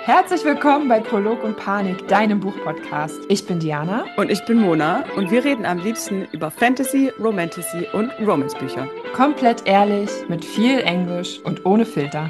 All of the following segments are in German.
Herzlich willkommen bei Prolog und Panik, deinem Buchpodcast. Ich bin Diana. Und ich bin Mona und wir reden am liebsten über Fantasy, Romantasy und Romance-Bücher. Komplett ehrlich, mit viel Englisch und ohne Filter.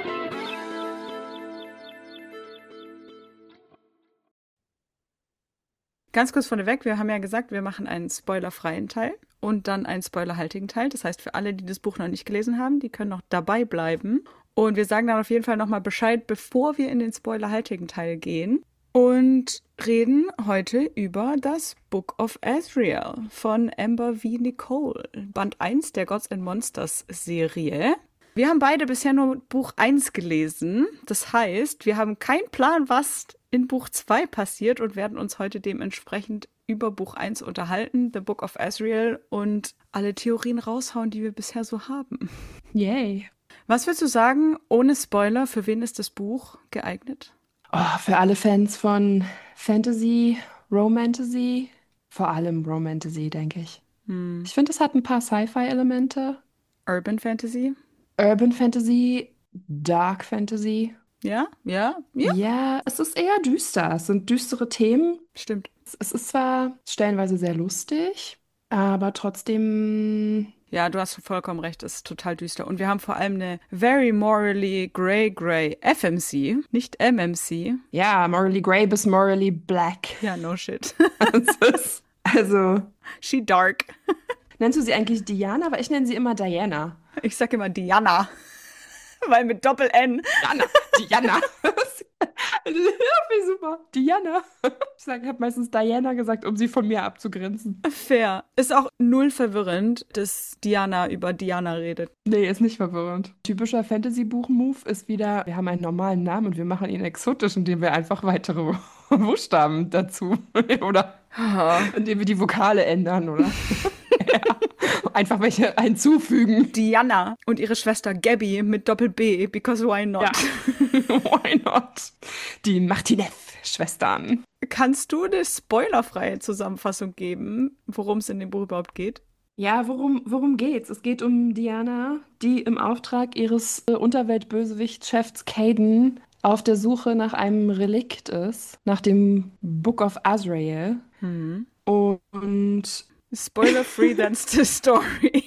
Ganz kurz vorneweg, wir haben ja gesagt, wir machen einen spoilerfreien Teil und dann einen spoilerhaltigen Teil. Das heißt, für alle, die das Buch noch nicht gelesen haben, die können noch dabei bleiben. Und wir sagen dann auf jeden Fall nochmal Bescheid, bevor wir in den spoilerhaltigen Teil gehen. Und reden heute über das Book of Azrael von Amber V. Nicole, Band 1 der Gods and Monsters Serie. Wir haben beide bisher nur Buch 1 gelesen. Das heißt, wir haben keinen Plan, was in Buch 2 passiert und werden uns heute dementsprechend über Buch 1 unterhalten, The Book of Azrael, und alle Theorien raushauen, die wir bisher so haben. Yay. Was würdest du sagen, ohne Spoiler, für wen ist das Buch geeignet? Oh, für alle Fans von Fantasy, Romantasy, vor allem Romantasy, denke ich. Ich finde, es hat ein paar Sci-Fi-Elemente. Urban Fantasy? Urban Fantasy, Dark Fantasy. Ja, ja, ja. Ja, es ist eher düster. Es sind düstere Themen. Stimmt. Es ist zwar stellenweise sehr lustig, aber trotzdem. Ja, du hast vollkommen recht, es ist total düster. Und wir haben vor allem eine very morally grey FMC, nicht MMC. Ja, morally grey bis morally black. Ja, no shit. Also, She dark. nennst du sie eigentlich Diana? Weil ich nenne sie immer Diana. Ich sag immer Diana, weil mit Doppel-N. Diana. Ja, finde ich super. Diana. Ich habe meistens Diana gesagt, um sie von mir abzugrenzen. Fair. Ist auch null verwirrend, dass Diana über Diana redet. Nee, ist nicht verwirrend. Typischer Fantasy-Buch-Move ist wieder, wir haben einen normalen Namen und wir machen ihn exotisch, indem wir einfach weitere Buchstaben dazu, oder indem wir die Vokale ändern, oder? Ja. Einfach welche hinzufügen. Diana und ihre Schwester Gabby mit Doppel-B, because why not? Ja. Why not? Die Martinez-Schwestern. Kannst du eine spoilerfreie Zusammenfassung geben, worum es in dem Buch überhaupt geht? Ja, worum geht's? Es geht um Diana, die im Auftrag ihres Unterweltbösewicht-Chefs Caden auf der Suche nach einem Relikt ist, nach dem Book of Azrael. Und Spoiler-free, that's the story.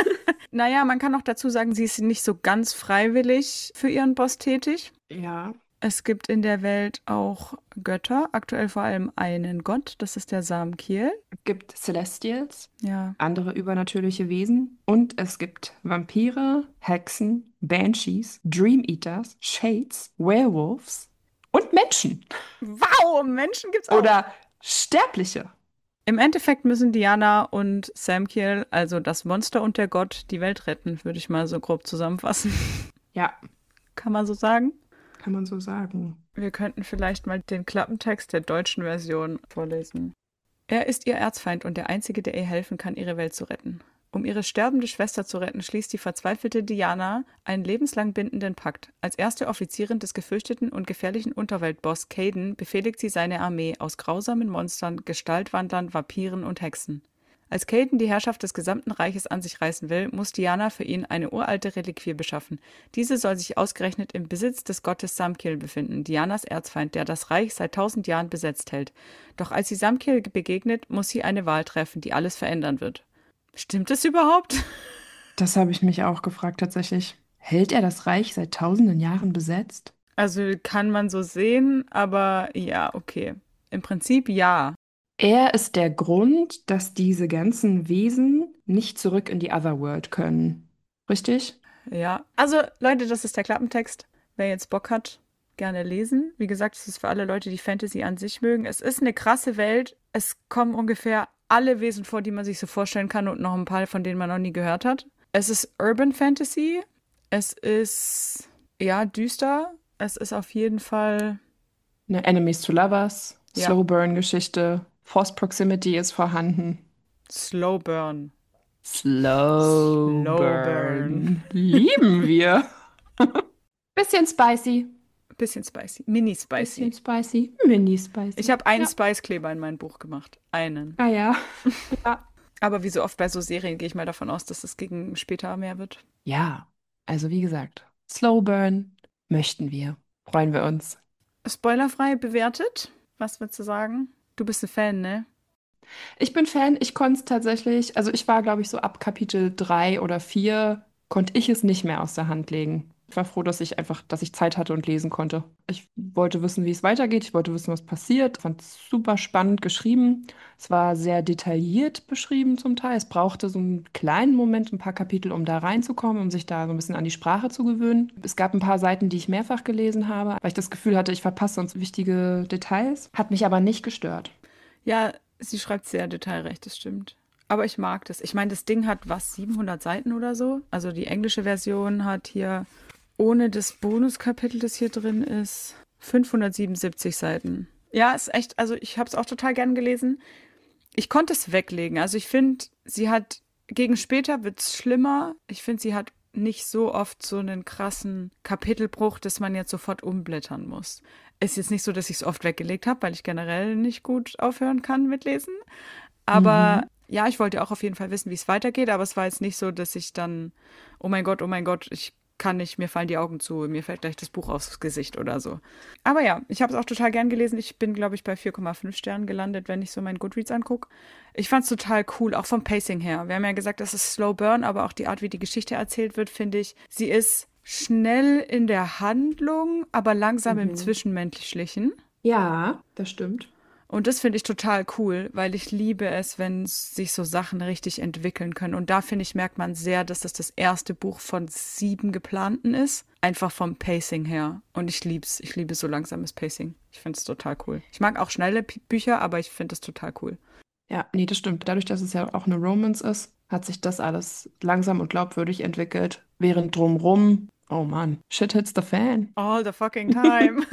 Naja, man kann auch dazu sagen, sie ist nicht so ganz freiwillig für ihren Boss tätig. ja, Es gibt in der Welt auch Götter, aktuell vor allem einen Gott, das ist der Samkiel. es gibt Celestials, Ja. andere übernatürliche Wesen. Und es gibt Vampire, Hexen, Banshees, Dream Eaters, Shades, Werewolves und Menschen. Wow, Menschen gibt's auch. Oder Sterbliche. Im Endeffekt müssen Diana und Samkiel, also das Monster und der Gott, die Welt retten, würde ich mal so grob zusammenfassen. Ja, Kann man so sagen? kann man so sagen. Wir könnten vielleicht mal den Klappentext der deutschen Version vorlesen. Er ist ihr Erzfeind und der Einzige, der ihr helfen kann, ihre Welt zu retten. Um ihre sterbende Schwester zu retten, schließt die verzweifelte Diana einen lebenslang bindenden Pakt. Als erste Offizierin des gefürchteten und gefährlichen Unterweltboss Caden befehligt sie seine Armee aus grausamen Monstern, Gestaltwandlern, Vampiren und Hexen. Als Caden die Herrschaft des gesamten Reiches an sich reißen will, muss Diana für ihn eine uralte Reliquie beschaffen. Diese soll sich ausgerechnet im Besitz des Gottes Samkiel befinden, Dianas Erzfeind, der das Reich seit 1000 Jahren besetzt hält. Doch als sie Samkiel begegnet, muss sie eine Wahl treffen, die alles verändern wird. Stimmt es überhaupt? Das habe ich mich auch gefragt tatsächlich. Hält er das Reich seit tausenden Jahren besetzt? Also kann man so sehen, aber ja, okay. Im Prinzip ja. Er ist der Grund, dass diese ganzen Wesen nicht zurück in die Otherworld können. Richtig? Ja. Also Leute, das ist der Klappentext. Wer jetzt Bock hat, gerne lesen. Wie gesagt, es ist für alle Leute, die Fantasy an sich mögen. Es ist eine krasse Welt. Es kommen ungefähr alle Wesen vor, die man sich so vorstellen kann und noch ein paar, von denen man noch nie gehört hat. Es ist Urban Fantasy. Es ist, ja, düster. Es ist auf jeden Fall, Eine Enemies to Lovers, ja, Slow Burn Geschichte, Force Proximity ist vorhanden. Slow Burn. Slow Slow Burn. Lieben wir. Bisschen spicy. Bisschen spicy. Mini spicy. Bisschen spicy. Mini spicy. Ich habe einen Ja. Spice-Kleber in mein Buch gemacht. Einen. Ah ja. Ja. Aber wie so oft bei so Serien gehe ich mal davon aus, dass es gegen später mehr wird. Ja. Also wie gesagt, Slow Burn möchten wir. Freuen wir uns. spoilerfrei bewertet? Was würdest du sagen? Du bist ein Fan, ne? Ich bin Fan, ich konnte es tatsächlich, also ich war, glaube ich, so ab Kapitel 3 oder 4 konnte ich es nicht mehr aus der Hand legen. Ich war froh, dass ich Zeit hatte und lesen konnte. Ich wollte wissen, wie es weitergeht. Ich wollte wissen, was passiert. Fand es super spannend geschrieben. Es war sehr detailliert beschrieben zum Teil. Es brauchte so einen kleinen Moment, ein paar Kapitel, um da reinzukommen, um sich da so ein bisschen an die Sprache zu gewöhnen. Es gab ein paar Seiten, die ich mehrfach gelesen habe, weil ich das Gefühl hatte, ich verpasse sonst wichtige Details. Hat mich aber nicht gestört. Ja, sie schreibt sehr detailreich, das stimmt. Aber ich mag das. Ich meine, das Ding hat was, 700 Seiten oder so? Also die englische Version hat hier ohne das Bonuskapitel, das hier drin ist, 577 Seiten. Ja, ist echt, also ich habe es auch total gern gelesen. Ich konnte es weglegen. Also ich finde, sie hat, gegen später wird es schlimmer. Ich finde, sie hat nicht so oft so einen krassen Kapitelbruch, dass man jetzt sofort umblättern muss. Ist jetzt nicht so, dass ich es oft weggelegt habe, weil ich generell nicht gut aufhören kann mit Lesen. Aber Mhm. ja, ich wollte auch auf jeden Fall wissen, wie es weitergeht. Aber es war jetzt nicht so, dass ich dann, oh mein Gott, ich kann nicht, mir fallen die Augen zu, mir fällt gleich das Buch aufs Gesicht oder so. Aber ja, ich habe es auch total gern gelesen. Ich bin, glaube ich, bei 4,5 Sternen gelandet, wenn ich so meinen Goodreads angucke. Ich fand es total cool, auch vom Pacing her. Wir haben ja gesagt, das ist Slow Burn, aber auch die Art, wie die Geschichte erzählt wird, finde ich, sie ist schnell in der Handlung, aber langsam im Mhm. Zwischenmenschlichen. Ja, das stimmt. Und das finde ich total cool, weil ich liebe es, wenn sich so Sachen richtig entwickeln können. Und da finde ich, merkt man sehr, dass das erste Buch von 7 geplanten ist. Einfach vom Pacing her. Und ich lieb's. Ich liebe so langsames Pacing. Ich finde es total cool. Ich mag auch schnelle Bücher, aber ich finde es total cool. Ja, nee, das stimmt. Dadurch, dass es ja auch eine Romance ist, hat sich das alles langsam und glaubwürdig entwickelt. Während drumrum, oh Mann, shit hits the fan. All the fucking time.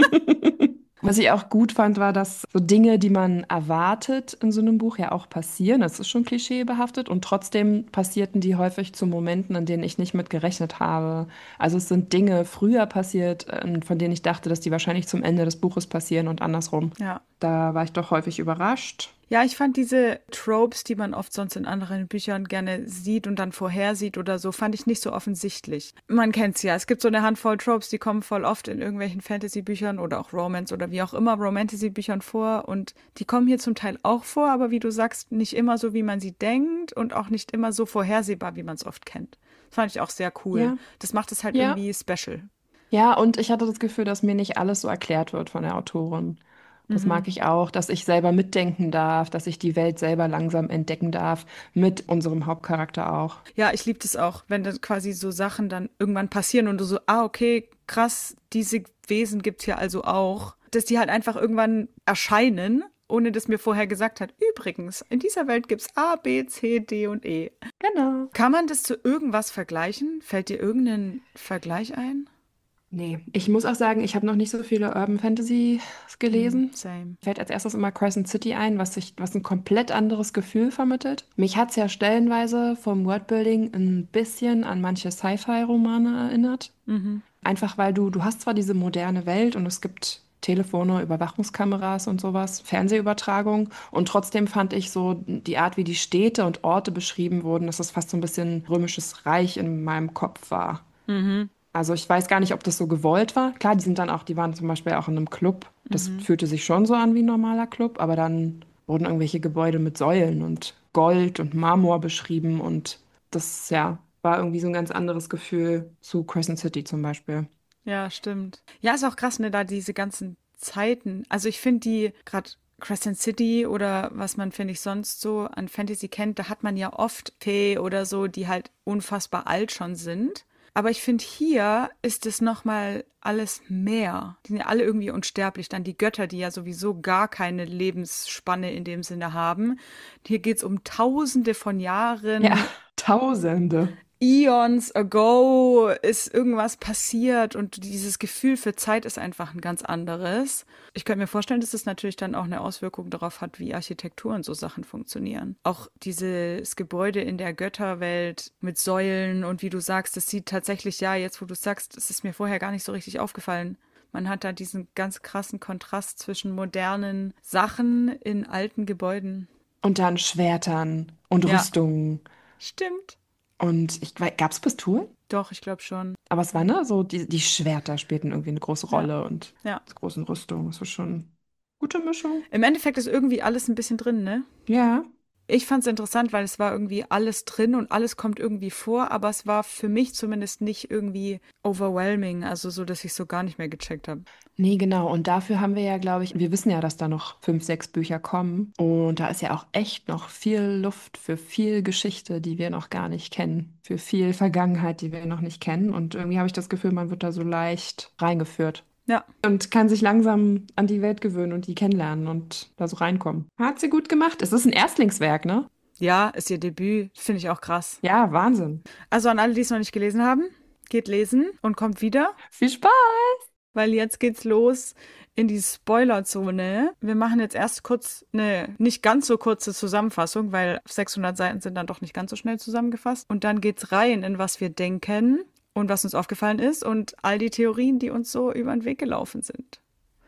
Was ich auch gut fand, war, dass so Dinge, die man erwartet in so einem Buch, ja auch passieren. Das ist schon klischeebehaftet und trotzdem passierten die häufig zu Momenten, an denen ich nicht mit gerechnet habe. Also es sind Dinge früher passiert, von denen ich dachte, dass die wahrscheinlich zum Ende des Buches passieren und andersrum. Ja. Da war ich doch häufig überrascht. Ja, ich fand diese Tropes, die man oft sonst in anderen Büchern gerne sieht und dann vorhersieht oder so, fand ich nicht so offensichtlich. Man kennt's ja. Es gibt so eine Handvoll Tropes, die kommen voll oft in irgendwelchen Fantasy-Büchern oder auch Romance oder wie auch immer Romantasy-Büchern vor und die kommen hier zum Teil auch vor, aber wie du sagst, nicht immer so, wie man sie denkt und auch nicht immer so vorhersehbar, wie man es oft kennt. Das fand ich auch sehr cool. Ja, Das macht es halt ja. irgendwie special. Ja, und ich hatte das Gefühl, dass mir nicht alles so erklärt wird von der Autorin. Das Mhm. mag ich auch, dass ich selber mitdenken darf, dass ich die Welt selber langsam entdecken darf, mit unserem Hauptcharakter auch. Ja, ich liebe das auch, wenn dann quasi so Sachen dann irgendwann passieren und du so, okay, krass, diese Wesen gibt's hier also auch. Dass die halt einfach irgendwann erscheinen, ohne dass mir vorher gesagt hat, übrigens, in dieser Welt gibt's A, B, C, D und E. Genau. Kann man das zu irgendwas vergleichen? Fällt dir irgendein Vergleich ein? Nee, ich muss auch sagen, ich habe noch nicht so viele Urban Fantasy gelesen. Same. Fällt als erstes immer Crescent City ein, was ein komplett anderes Gefühl vermittelt. Mich hat es ja stellenweise vom Worldbuilding ein bisschen an manche Sci-Fi-Romane erinnert. Mhm. Einfach weil du hast zwar diese moderne Welt und es gibt Telefone, Überwachungskameras und sowas, Fernsehübertragung. Und trotzdem fand ich so die Art, wie die Städte und Orte beschrieben wurden, dass es fast so ein bisschen römisches Reich in meinem Kopf war. Mhm. Also ich weiß gar nicht, ob das so gewollt war. Klar, die waren zum Beispiel auch in einem Club. Das Mhm. fühlte sich schon so an wie ein normaler Club, aber dann wurden irgendwelche Gebäude mit Säulen und Gold und Marmor beschrieben und das, ja, war irgendwie so ein ganz anderes Gefühl zu Crescent City zum Beispiel. Ja, stimmt. Ja, ist auch krass, ne, da diese ganzen Zeiten. Also ich finde die, gerade Crescent City oder was man, finde ich, sonst so an Fantasy kennt, da hat man ja oft Fee oder so, die halt unfassbar alt schon sind. Aber ich finde, hier ist es nochmal alles mehr. Die sind ja alle irgendwie unsterblich. Dann die Götter, die ja sowieso gar keine Lebensspanne in dem Sinne haben. Hier geht es um Tausende von Ja, Jahren. Tausende. Eons ago ist irgendwas passiert und dieses Gefühl für Zeit ist einfach ein ganz anderes. Ich könnte mir vorstellen, dass es natürlich dann auch eine Auswirkung darauf hat, wie Architektur und so Sachen funktionieren. Auch dieses Gebäude in der Götterwelt mit Säulen und wie du sagst, das sieht tatsächlich, ja, jetzt wo du sagst, es ist mir vorher gar nicht so richtig aufgefallen. Man hat da diesen ganz krassen Kontrast zwischen modernen Sachen in alten Gebäuden. Und dann Schwertern und Ja, Rüstungen. stimmt. Und gab es Pistolen? Doch, ich glaube schon. Aber es war, ne, so die Schwerter spielten irgendwie eine große Ja. Rolle und Ja. die großen Rüstungen. Das war schon gute Mischung. Im Endeffekt ist irgendwie alles ein bisschen drin, ne? Ja. Ich fand es interessant, weil es war irgendwie alles drin und alles kommt irgendwie vor, aber es war für mich zumindest nicht irgendwie overwhelming, also so, dass ich so gar nicht mehr gecheckt habe. Nee, genau. Und dafür haben wir ja, glaube ich, wir wissen ja, dass da noch 5, 6 Bücher kommen. Und da ist ja auch echt noch viel Luft für viel Geschichte, die wir noch gar nicht kennen. Für viel Vergangenheit, die wir noch nicht kennen. Und irgendwie habe ich das Gefühl, man wird da so leicht reingeführt. Ja, Und kann sich langsam an die Welt gewöhnen und die kennenlernen und da so reinkommen. Hat sie gut gemacht. Es ist ein Erstlingswerk, ne? ja, ist ihr Debüt, finde ich auch krass. Ja, Wahnsinn. Also an alle, die es noch nicht gelesen haben, geht lesen und kommt wieder, Viel Spaß! weil jetzt geht's los in die Spoilerzone. Wir machen jetzt erst kurz eine nicht ganz so kurze Zusammenfassung, weil 600 Seiten sind dann doch nicht ganz so schnell zusammengefasst. Und dann geht's rein in was wir denken und was uns aufgefallen ist und all die Theorien, die uns so über den Weg gelaufen sind.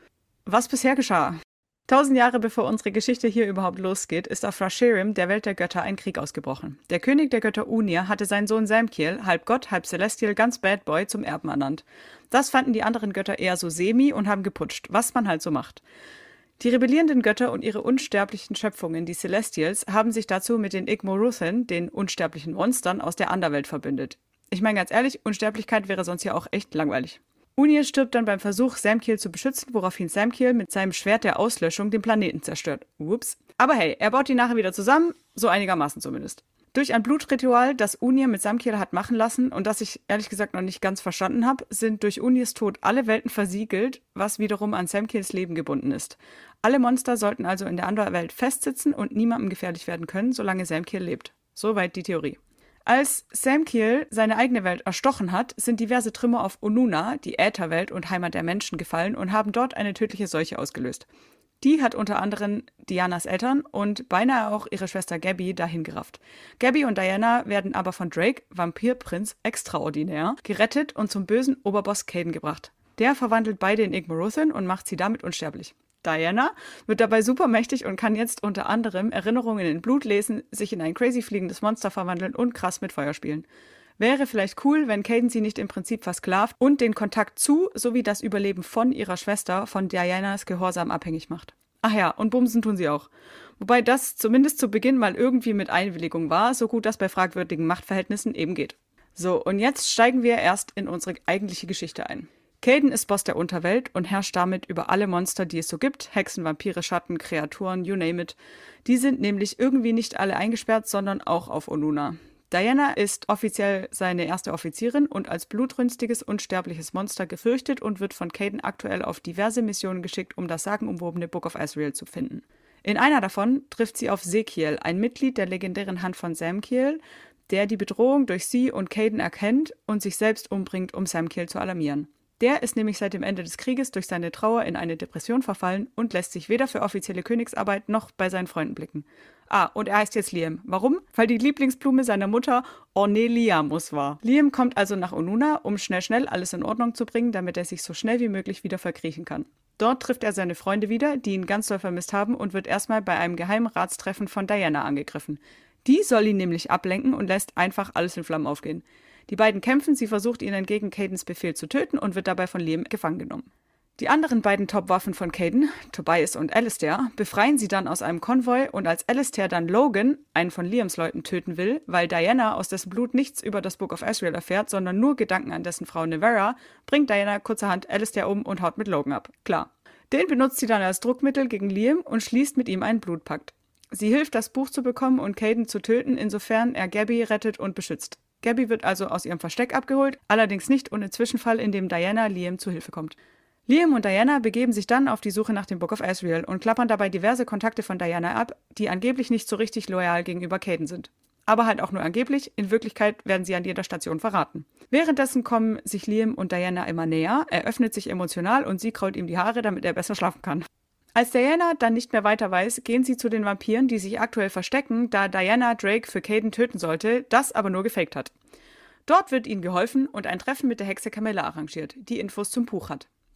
Was bisher geschah. 1000 Jahre bevor unsere Geschichte hier überhaupt losgeht, ist auf Rasherim, der Welt der Götter, ein Krieg ausgebrochen. Der König der Götter Unir hatte seinen Sohn Samkiel, halb Gott, halb Celestial, ganz Bad Boy, zum Erben ernannt. Das fanden die anderen Götter eher so semi und haben geputscht, was man halt so macht. Die rebellierenden Götter und ihre unsterblichen Schöpfungen, die Celestials, haben sich dazu mit den Igmoruthen, den unsterblichen Monstern, aus der Anderwelt verbündet. Ich meine ganz ehrlich, Unsterblichkeit wäre sonst ja auch echt langweilig. Unir stirbt dann beim Versuch, Samkiel zu beschützen, woraufhin Samkiel mit seinem Schwert der Auslöschung den Planeten zerstört. Ups. Aber hey, er baut die nachher wieder zusammen, so einigermaßen zumindest. Durch ein Blutritual, das Unir mit Samkiel hat machen lassen und das ich ehrlich gesagt noch nicht ganz verstanden habe, sind durch Unirs Tod alle Welten versiegelt, was wiederum an Samkiels Leben gebunden ist. Alle Monster sollten also in der Anderwelt festsitzen und niemandem gefährlich werden können, solange Samkiel lebt. Soweit die Theorie. Als Samkiel seine eigene Welt erstochen hat, sind diverse Trümmer auf Onuna, die Ätherwelt und Heimat der Menschen, gefallen und haben dort eine tödliche Seuche ausgelöst. Die hat unter anderem Dianas Eltern und beinahe auch ihre Schwester Gabby dahin gerafft. Gabby und Diana werden aber von Drake, Vampirprinz extraordinär, gerettet und zum bösen Oberboss Caden gebracht. Der verwandelt beide in Igmoruthen und macht sie damit unsterblich. Diana wird dabei supermächtig und kann jetzt unter anderem Erinnerungen in Blut lesen, sich in ein crazy fliegendes Monster verwandeln und krass mit Feuer spielen. Wäre vielleicht cool, wenn Caden sie nicht im Prinzip versklavt und den Kontakt zu sowie das Überleben von ihrer Schwester von Dianas Gehorsam abhängig macht. Ach ja, und bumsen tun sie auch. Wobei das zumindest zu Beginn mal irgendwie mit Einwilligung war, so gut das bei fragwürdigen Machtverhältnissen eben geht. So, und jetzt steigen wir erst in unsere eigentliche Geschichte ein. Caden ist Boss der Unterwelt und herrscht damit über alle Monster, die es so gibt. Hexen, Vampire, Schatten, Kreaturen, you name it. Die sind nämlich irgendwie nicht alle eingesperrt, sondern auch auf Onuna. Diana ist offiziell seine erste Offizierin und als blutrünstiges, unsterbliches Monster gefürchtet und wird von Caden aktuell auf diverse Missionen geschickt, um das sagenumwobene Book of Asriel zu finden. In einer davon trifft sie auf Sekiel, ein Mitglied der legendären Hand von Samkiel, der die Bedrohung durch sie und Caden erkennt und sich selbst umbringt, um Samkiel zu alarmieren. Der ist nämlich seit dem Ende des Krieges durch seine Trauer in eine Depression verfallen und lässt sich weder für offizielle Königsarbeit noch bei seinen Freunden blicken. Ah, und er heißt jetzt Liam. Warum? Weil die Lieblingsblume seiner Mutter Orneliamus war. Liam kommt also nach Onuna, um schnell alles in Ordnung zu bringen, damit er sich so schnell wie möglich wieder verkriechen kann. Dort trifft er seine Freunde wieder, die ihn ganz doll vermisst haben und wird erstmal bei einem geheimen Ratstreffen von Diana angegriffen. Die soll ihn nämlich ablenken und lässt einfach alles in Flammen aufgehen. Die beiden kämpfen, sie versucht ihn entgegen Cadens Befehl zu töten und wird dabei von Liam gefangen genommen. Die anderen beiden Top-Waffen von Caden, Tobias und Alistair, befreien sie dann aus einem Konvoi und als Alistair dann Logan, einen von Liams Leuten, töten will, weil Diana aus dessen Blut nichts über das Book of Asriel erfährt, sondern nur Gedanken an dessen Frau Nevera, bringt Diana kurzerhand Alistair um und haut mit Logan ab. Klar. Den benutzt sie dann als Druckmittel gegen Liam und schließt mit ihm einen Blutpakt. Sie hilft, das Buch zu bekommen und Caden zu töten, insofern er Gabby rettet und beschützt. Gabby wird also aus ihrem Versteck abgeholt, allerdings nicht ohne Zwischenfall, in dem Diana Liam zu Hilfe kommt. Liam und Diana begeben sich dann auf die Suche nach dem Book of Asriel und klappern dabei diverse Kontakte von Diana ab, die angeblich nicht so richtig loyal gegenüber Caden sind. Aber halt auch nur angeblich, in Wirklichkeit werden sie an jeder Station verraten. Währenddessen kommen sich Liam und Diana immer näher, er öffnet sich emotional und sie krault ihm die Haare, damit er besser schlafen kann. Als Diana dann nicht mehr weiter weiß, gehen sie zu den Vampiren, die sich aktuell verstecken, da Diana Drake für Caden töten sollte, das aber nur gefaked hat. Dort wird ihnen geholfen und ein Treffen mit der Hexe Camilla arrangiert, die Infos zum Buch hat.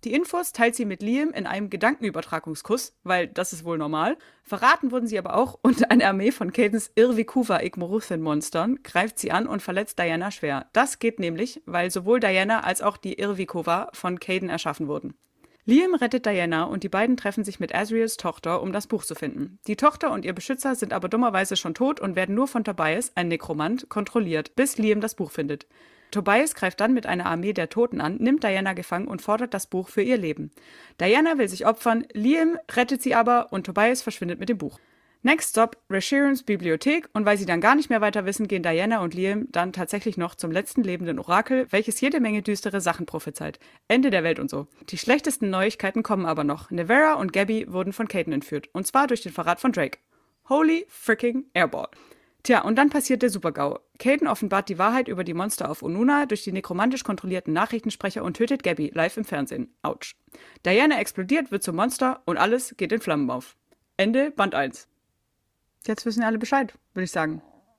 Die Infos teilt sie mit Liam in einem Gedankenübertragungskuss, weil das ist wohl normal. Verraten wurden sie aber auch und eine Armee von Cadens Irvikuva Igmoruthin-Monstern greift sie an und verletzt Diana schwer. Das geht nämlich, weil sowohl Diana als auch die Irvikuva von Caden erschaffen wurden. Liam rettet Diana und die beiden treffen sich mit Asriels Tochter, um das Buch zu finden. Die Tochter und ihr Beschützer sind aber dummerweise schon tot und werden nur von Tobias, ein Nekromant, kontrolliert, bis Liam das Buch findet. Tobias greift dann mit einer Armee der Toten an, nimmt Diana gefangen und fordert das Buch für ihr Leben. Diana will sich opfern, Liam rettet sie aber und Tobias verschwindet mit dem Buch. Next Stop, Reshirans Bibliothek und weil sie dann gar nicht mehr weiter wissen, gehen Diana und Liam dann tatsächlich noch zum letzten lebenden Orakel, welches jede Menge düstere Sachen prophezeit. Ende der Welt und so. Die schlechtesten Neuigkeiten kommen aber noch. Nevera und Gabby wurden von Caden entführt und zwar durch den Verrat von Drake. Holy freaking Airball. Tja, und dann passiert der Super-GAU. Caden offenbart die Wahrheit über die Monster auf Onuna durch die nekromantisch kontrollierten Nachrichtensprecher und tötet Gabby live im Fernsehen. Autsch. Diana explodiert, wird zum Monster und alles geht in Flammen auf. Ende Band 1. Jetzt wissen ja alle Bescheid, würde ich sagen.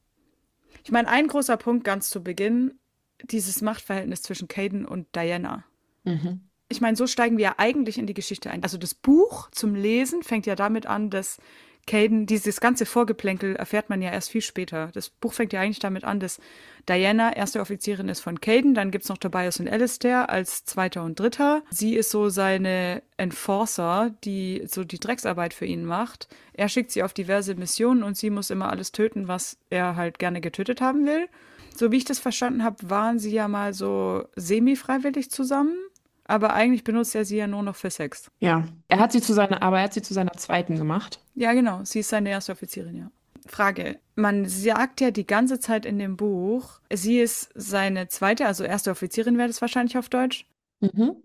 Ich meine, ein großer Punkt ganz zu Beginn, dieses Machtverhältnis zwischen Caden und Diana. Mhm. Ich meine, so steigen wir ja eigentlich in die Geschichte ein. Also das Buch zum Lesen fängt ja damit an, dass Caden, dieses ganze Vorgeplänkel erfährt man ja erst viel später. Das Buch fängt ja eigentlich damit an, dass Diana erste Offizierin ist von Caden, dann gibt's noch Tobias und Alistair als zweiter und dritter. Sie ist so seine Enforcer, die so die Drecksarbeit für ihn macht. Er schickt sie auf diverse Missionen und sie muss immer alles töten, was er halt gerne getötet haben will. So wie ich das verstanden habe, waren sie ja mal so semi-freiwillig zusammen. Aber eigentlich benutzt er sie ja nur noch für Sex. Ja, er hat sie zu seiner zweiten gemacht. Ja, genau. Sie ist seine erste Offizierin, ja. Frage. Man sagt ja die ganze Zeit in dem Buch, sie ist seine zweite, also erste Offizierin wäre das wahrscheinlich auf Deutsch. Mhm.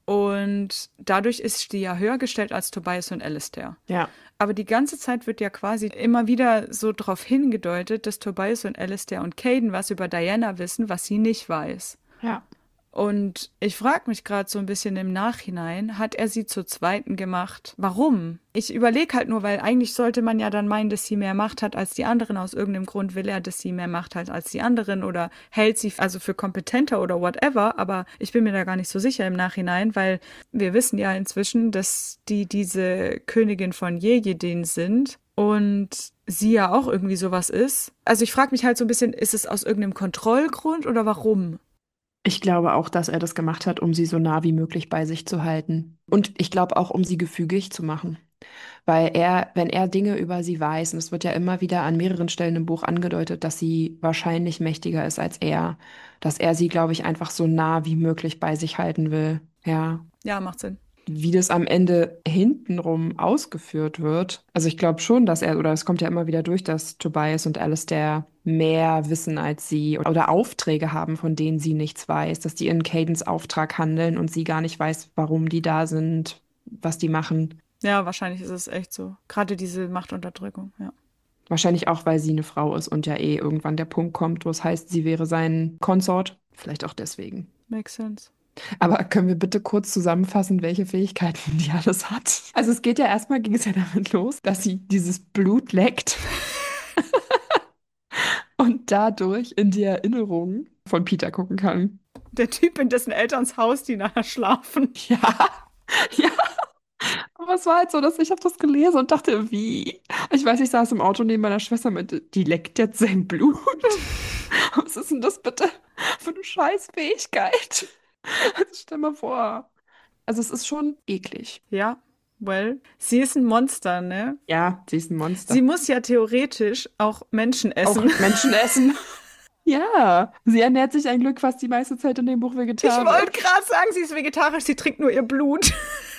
Und dadurch ist die ja höher gestellt als Tobias und Alistair. Ja. Aber die ganze Zeit wird ja quasi immer wieder so darauf hingedeutet, dass Tobias und Alistair und Caden was über Diana wissen, was sie nicht weiß. Ja. Und ich frage mich gerade so ein bisschen im Nachhinein, hat er sie zur zweiten gemacht? Warum? Ich überlege halt nur, weil eigentlich sollte man ja dann meinen, dass sie mehr Macht hat als die anderen. Aus irgendeinem Grund will er, dass sie mehr Macht hat als die anderen oder hält sie also für kompetenter oder whatever. Aber ich bin mir da gar nicht so sicher im Nachhinein, weil wir wissen ja inzwischen, dass die diese Königin von Jedin sind. Und sie ja auch irgendwie sowas ist. Also ich frage mich halt so ein bisschen, ist es aus irgendeinem Kontrollgrund oder warum? Ich glaube auch, dass er das gemacht hat, um sie so nah wie möglich bei sich zu halten. Und ich glaube auch, um sie gefügig zu machen. Weil wenn er Dinge über sie weiß, und es wird ja immer wieder an mehreren Stellen im Buch angedeutet, dass sie wahrscheinlich mächtiger ist als er, dass er sie, glaube ich, einfach so nah wie möglich bei sich halten will. Ja. Ja, macht Sinn. Wie das am Ende hintenrum ausgeführt wird. Also ich glaube schon, oder es kommt ja immer wieder durch, dass Tobias und Alistair mehr wissen als sie oder Aufträge haben, von denen sie nichts weiß, dass die in Cadens Auftrag handeln und sie gar nicht weiß, warum die da sind, was die machen. Ja, wahrscheinlich ist es echt so. Gerade diese Machtunterdrückung, ja. Wahrscheinlich auch, weil sie eine Frau ist und ja irgendwann der Punkt kommt, wo es heißt, sie wäre sein Consort. Vielleicht auch deswegen. Makes sense. Aber können wir bitte kurz zusammenfassen, welche Fähigkeiten die alles hat? Also ging es ja damit los, dass sie dieses Blut leckt und dadurch in die Erinnerungen von Peter gucken kann. Der Typ, in dessen Elterns Haus die nachher schlafen. Ja, ja. Aber es war halt so, dass ich habe das gelesen und dachte, wie? Ich weiß, ich saß im Auto neben meiner Schwester mit, die leckt jetzt sein Blut. Was ist denn das bitte für eine Scheißfähigkeit? Also stell mal vor. Also es ist schon eklig. Ja, well, sie ist ein Monster, ne? Ja, sie ist ein Monster. Sie muss ja theoretisch auch Menschen essen. Auch Menschen essen. Ja, sie ernährt sich ein Glück fast die meiste Zeit in dem Buch Ich vegetarisch. wollte gerade sagen, sie ist vegetarisch, sie trinkt nur ihr Blut.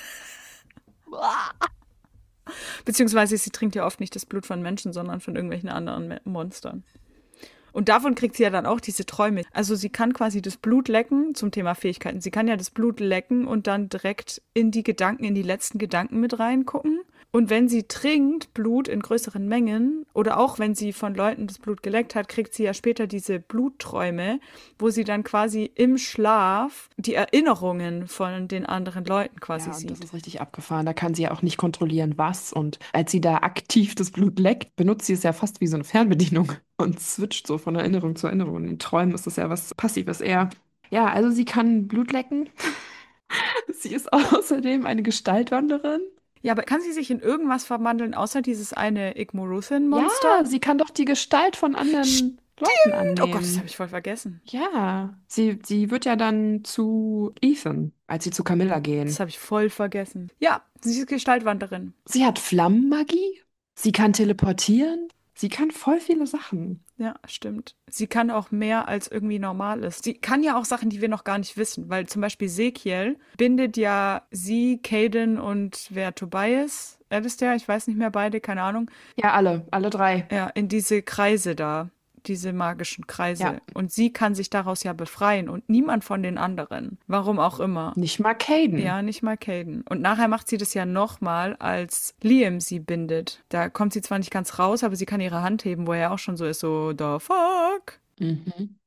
Beziehungsweise sie trinkt ja oft nicht das Blut von Menschen, sondern von irgendwelchen anderen Monstern. Und davon kriegt sie ja dann auch diese Träume. Also sie kann quasi das Blut lecken zum Thema Fähigkeiten. Sie kann ja das Blut lecken und dann direkt in die Gedanken, in die letzten Gedanken mit reingucken. Und wenn sie trinkt Blut in größeren Mengen oder auch wenn sie von Leuten das Blut geleckt hat, kriegt sie ja später diese Blutträume, wo sie dann quasi im Schlaf die Erinnerungen von den anderen Leuten quasi Ja, und sieht. das ist richtig abgefahren. Da kann sie ja auch nicht kontrollieren, was. Und als sie da aktiv das Blut leckt, benutzt sie es ja fast wie so eine Fernbedienung und switcht so von Erinnerung zu Erinnerung. In Träumen ist das ja was Passives eher. Ja, also sie kann Blut lecken. Sie ist außerdem eine Gestaltwanderin. Ja, aber kann sie sich in irgendwas verwandeln, außer dieses eine Ja, Igmoruthin-Monster? sie kann doch die Gestalt von anderen Leuten Oh Gott, das habe annehmen. ich voll vergessen. Ja, sie wird ja dann zu Ethan, als sie zu Camilla Das gehen. habe ich voll vergessen. Ja, sie ist Gestaltwanderin. Sie hat Flammenmagie, sie kann teleportieren, sie kann voll viele Sachen. Ja, stimmt. Sie kann auch mehr als irgendwie normal ist. Sie kann ja auch Sachen, die wir noch gar nicht wissen, weil zum Beispiel Sekiel bindet ja sie, Caden und wer Tobias, Alistair, ich weiß nicht mehr beide, keine Ahnung, Ja, alle drei. ja, in diese Kreise da, diese magischen Kreise. Ja, Und sie kann sich daraus ja befreien und niemand von den anderen. Warum auch immer. nicht mal Caden. Ja, nicht mal Caden. Und nachher macht sie das ja nochmal, als Liam sie bindet. Da kommt sie zwar nicht ganz raus, aber sie kann ihre Hand heben, wo er auch schon so ist, so, the fuck. Mhm.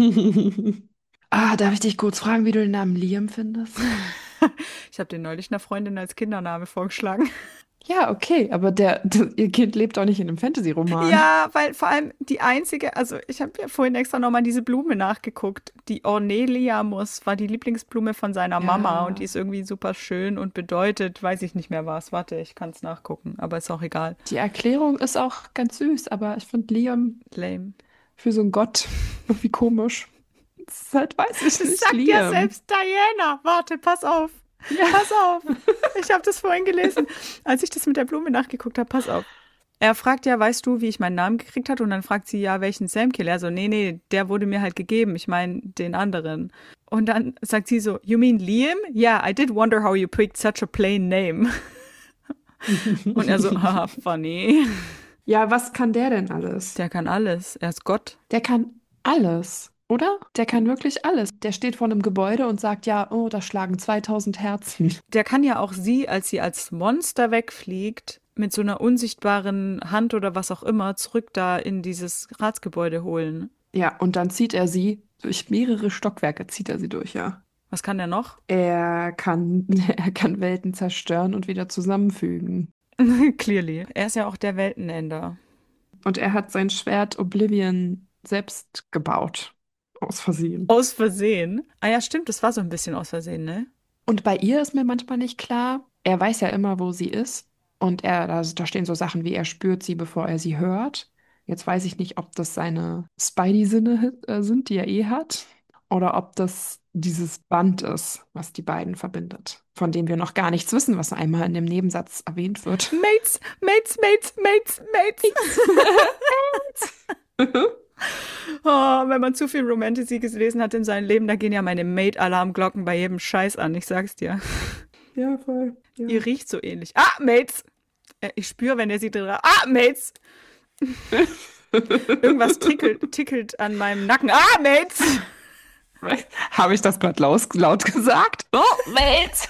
Darf ich dich kurz fragen, wie du den Namen Liam findest? Ich habe den neulich einer Freundin als Kindername vorgeschlagen. Ja, okay, aber ihr Kind lebt doch nicht in einem Fantasy-Roman. Ja, weil vor allem die einzige, also ich habe ja vorhin extra nochmal diese Blume nachgeguckt. Die Orneliamus war die Lieblingsblume von seiner Mama und die Ja, ist irgendwie super schön und bedeutet, weiß ich nicht mehr was. Warte, ich kann es nachgucken, aber ist auch egal. die Erklärung ist auch ganz süß, aber ich finde Liam Lame. für so einen Gott irgendwie komisch. Das ist halt, weiß ich Das nicht, sagt ja Liam. selbst Diana. Warte, pass auf. Ja. Pass auf. Ich habe das vorhin gelesen, als ich das mit der Blume nachgeguckt habe. Pass auf. Er fragt ja, weißt du, wie ich meinen Namen gekriegt habe? Und dann fragt sie, ja, welchen Samkill? Er so, nee, der wurde mir halt gegeben. Ich meine, den anderen. Und dann sagt sie so, you mean Liam? Yeah, I did wonder how you picked such a plain name. Und er so, haha, funny. Ja, was kann der denn alles? Der kann alles. Er ist Gott. Der kann alles, oder? Der kann wirklich alles. Der steht vor einem Gebäude und sagt, ja, oh, da schlagen 2000 Herzen. Der kann ja auch sie als Monster wegfliegt, mit so einer unsichtbaren Hand oder was auch immer zurück da in dieses Ratsgebäude holen. Ja, und dann zieht er sie durch mehrere Stockwerke, zieht er sie durch, ja. Was kann der noch? Er kann Welten zerstören und wieder zusammenfügen. Clearly. Er ist ja auch der Weltenender. Und er hat sein Schwert Oblivion selbst gebaut. Aus Versehen. Aus Versehen. Ah ja, stimmt, das war so ein bisschen aus Versehen, ne? Und bei ihr ist mir manchmal nicht klar, er weiß ja immer, wo sie ist. Und da stehen so Sachen wie, er spürt sie, bevor er sie hört. Jetzt weiß ich nicht, ob das seine Spidey-Sinne sind, die er hat, oder ob das dieses Band ist, was die beiden verbindet, von dem wir noch gar nichts wissen, was einmal in dem Nebensatz erwähnt wird. Mates, Mates, Mates, Mates, Mates. Oh, wenn man zu viel Romantasy gelesen hat in seinem Leben, da gehen ja meine Mate-Alarmglocken bei jedem Scheiß an, ich sag's dir. Ja, voll. Ja. Ihr riecht so ähnlich. Ah, Mates! Ich spüre, wenn er sie drin. Ah, Mates! Irgendwas tickelt an meinem Nacken. Ah, Mates! Habe ich das gerade laut gesagt? Oh, Mates!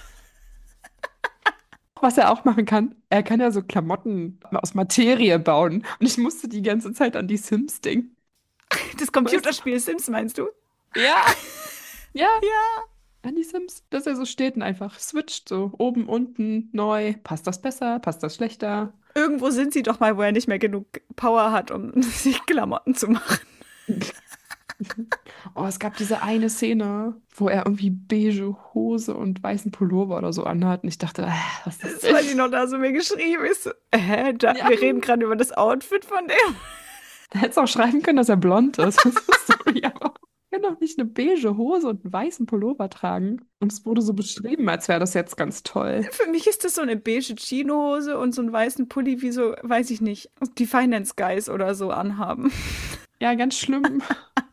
Was er auch machen kann, er kann ja so Klamotten aus Materie bauen. Und ich musste die ganze Zeit an die Sims denken. Das Computerspiel Sims, meinst du? Ja, ja, Ja. an die Sims. Dass er so steht und einfach switcht, so oben, unten, neu. Passt das besser? Passt das schlechter? Irgendwo sind sie doch mal, wo er nicht mehr genug Power hat, um sich Klamotten zu machen. Oh, es gab diese eine Szene, wo er irgendwie beige Hose und weißen Pullover oder so anhat. Und ich dachte, was ist das Das war die denn? noch da so mir geschrieben. Ich so, Ja. wir reden gerade über das Outfit von dem. Da hättest du auch schreiben können, dass er blond ist. Das ist sorry, aber er kann doch nicht eine beige Hose und einen weißen Pullover tragen. Und es wurde so beschrieben, als wäre das jetzt ganz toll. Für mich ist das so eine beige Chinohose und so einen weißen Pulli, wie so, weiß ich nicht, die Finance Guys oder so anhaben. Ja, ganz schlimm.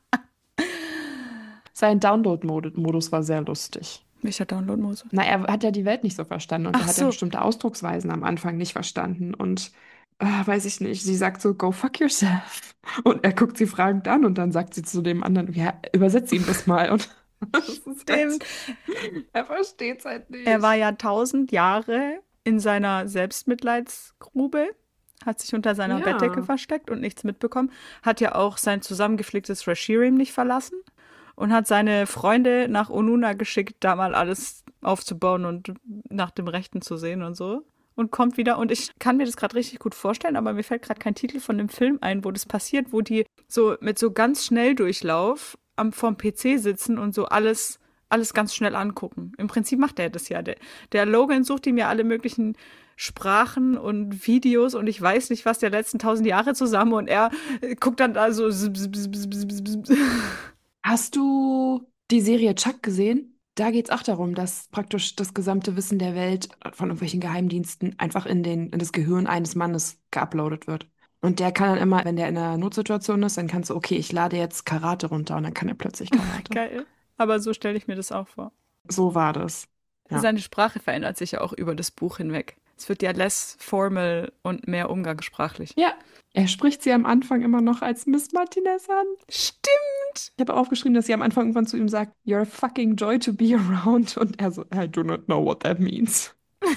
Sein Download-Modus war sehr lustig. Welcher Download-Mose? Na, er hat ja die Welt nicht so verstanden und Ach er hat ja so. bestimmte Ausdrucksweisen am Anfang nicht verstanden. Und weiß ich nicht, sie sagt so, go fuck yourself. Und er guckt sie fragend an und dann sagt sie zu dem anderen, ja, übersetz ihm das mal. Und das ist Stimmt. er versteht es halt nicht. Er war ja 1000 Jahre in seiner Selbstmitleidsgrube, hat sich unter seiner Ja. Bettdecke versteckt und nichts mitbekommen, hat ja auch sein zusammengeflicktes Rashirim nicht verlassen und hat seine Freunde nach Onuna geschickt, da mal alles aufzubauen und nach dem Rechten zu sehen und so. Und kommt wieder. Und ich kann mir das gerade richtig gut vorstellen, aber mir fällt gerade kein Titel von dem Film ein, wo das passiert, wo die so mit so ganz Schnelldurchlauf vorm PC sitzen und so alles alles ganz schnell angucken. Im Prinzip macht er das ja. Der Logan sucht ihm ja alle möglichen Sprachen und Videos und ich weiß nicht was der letzten 1000 Jahre zusammen und er guckt dann da so. Hast du die Serie Chuck gesehen? Da geht es auch darum, dass praktisch das gesamte Wissen der Welt von irgendwelchen Geheimdiensten einfach in das Gehirn eines Mannes geuploadet wird. Und der kann dann immer, wenn der in einer Notsituation ist, dann kannst du, okay, ich lade jetzt Karate runter und dann kann er plötzlich Karate. Geil. Aber so stelle ich mir das auch vor. So war das. Ja. Seine Sprache verändert sich ja auch über das Buch hinweg. Es wird ja less formal und mehr umgangssprachlich. Ja. Er spricht sie am Anfang immer noch als Miss Martinez an. Stimmt. Ich habe aufgeschrieben, dass sie am Anfang irgendwann zu ihm sagt, You're a fucking joy to be around. Und er so, I do not know what that means.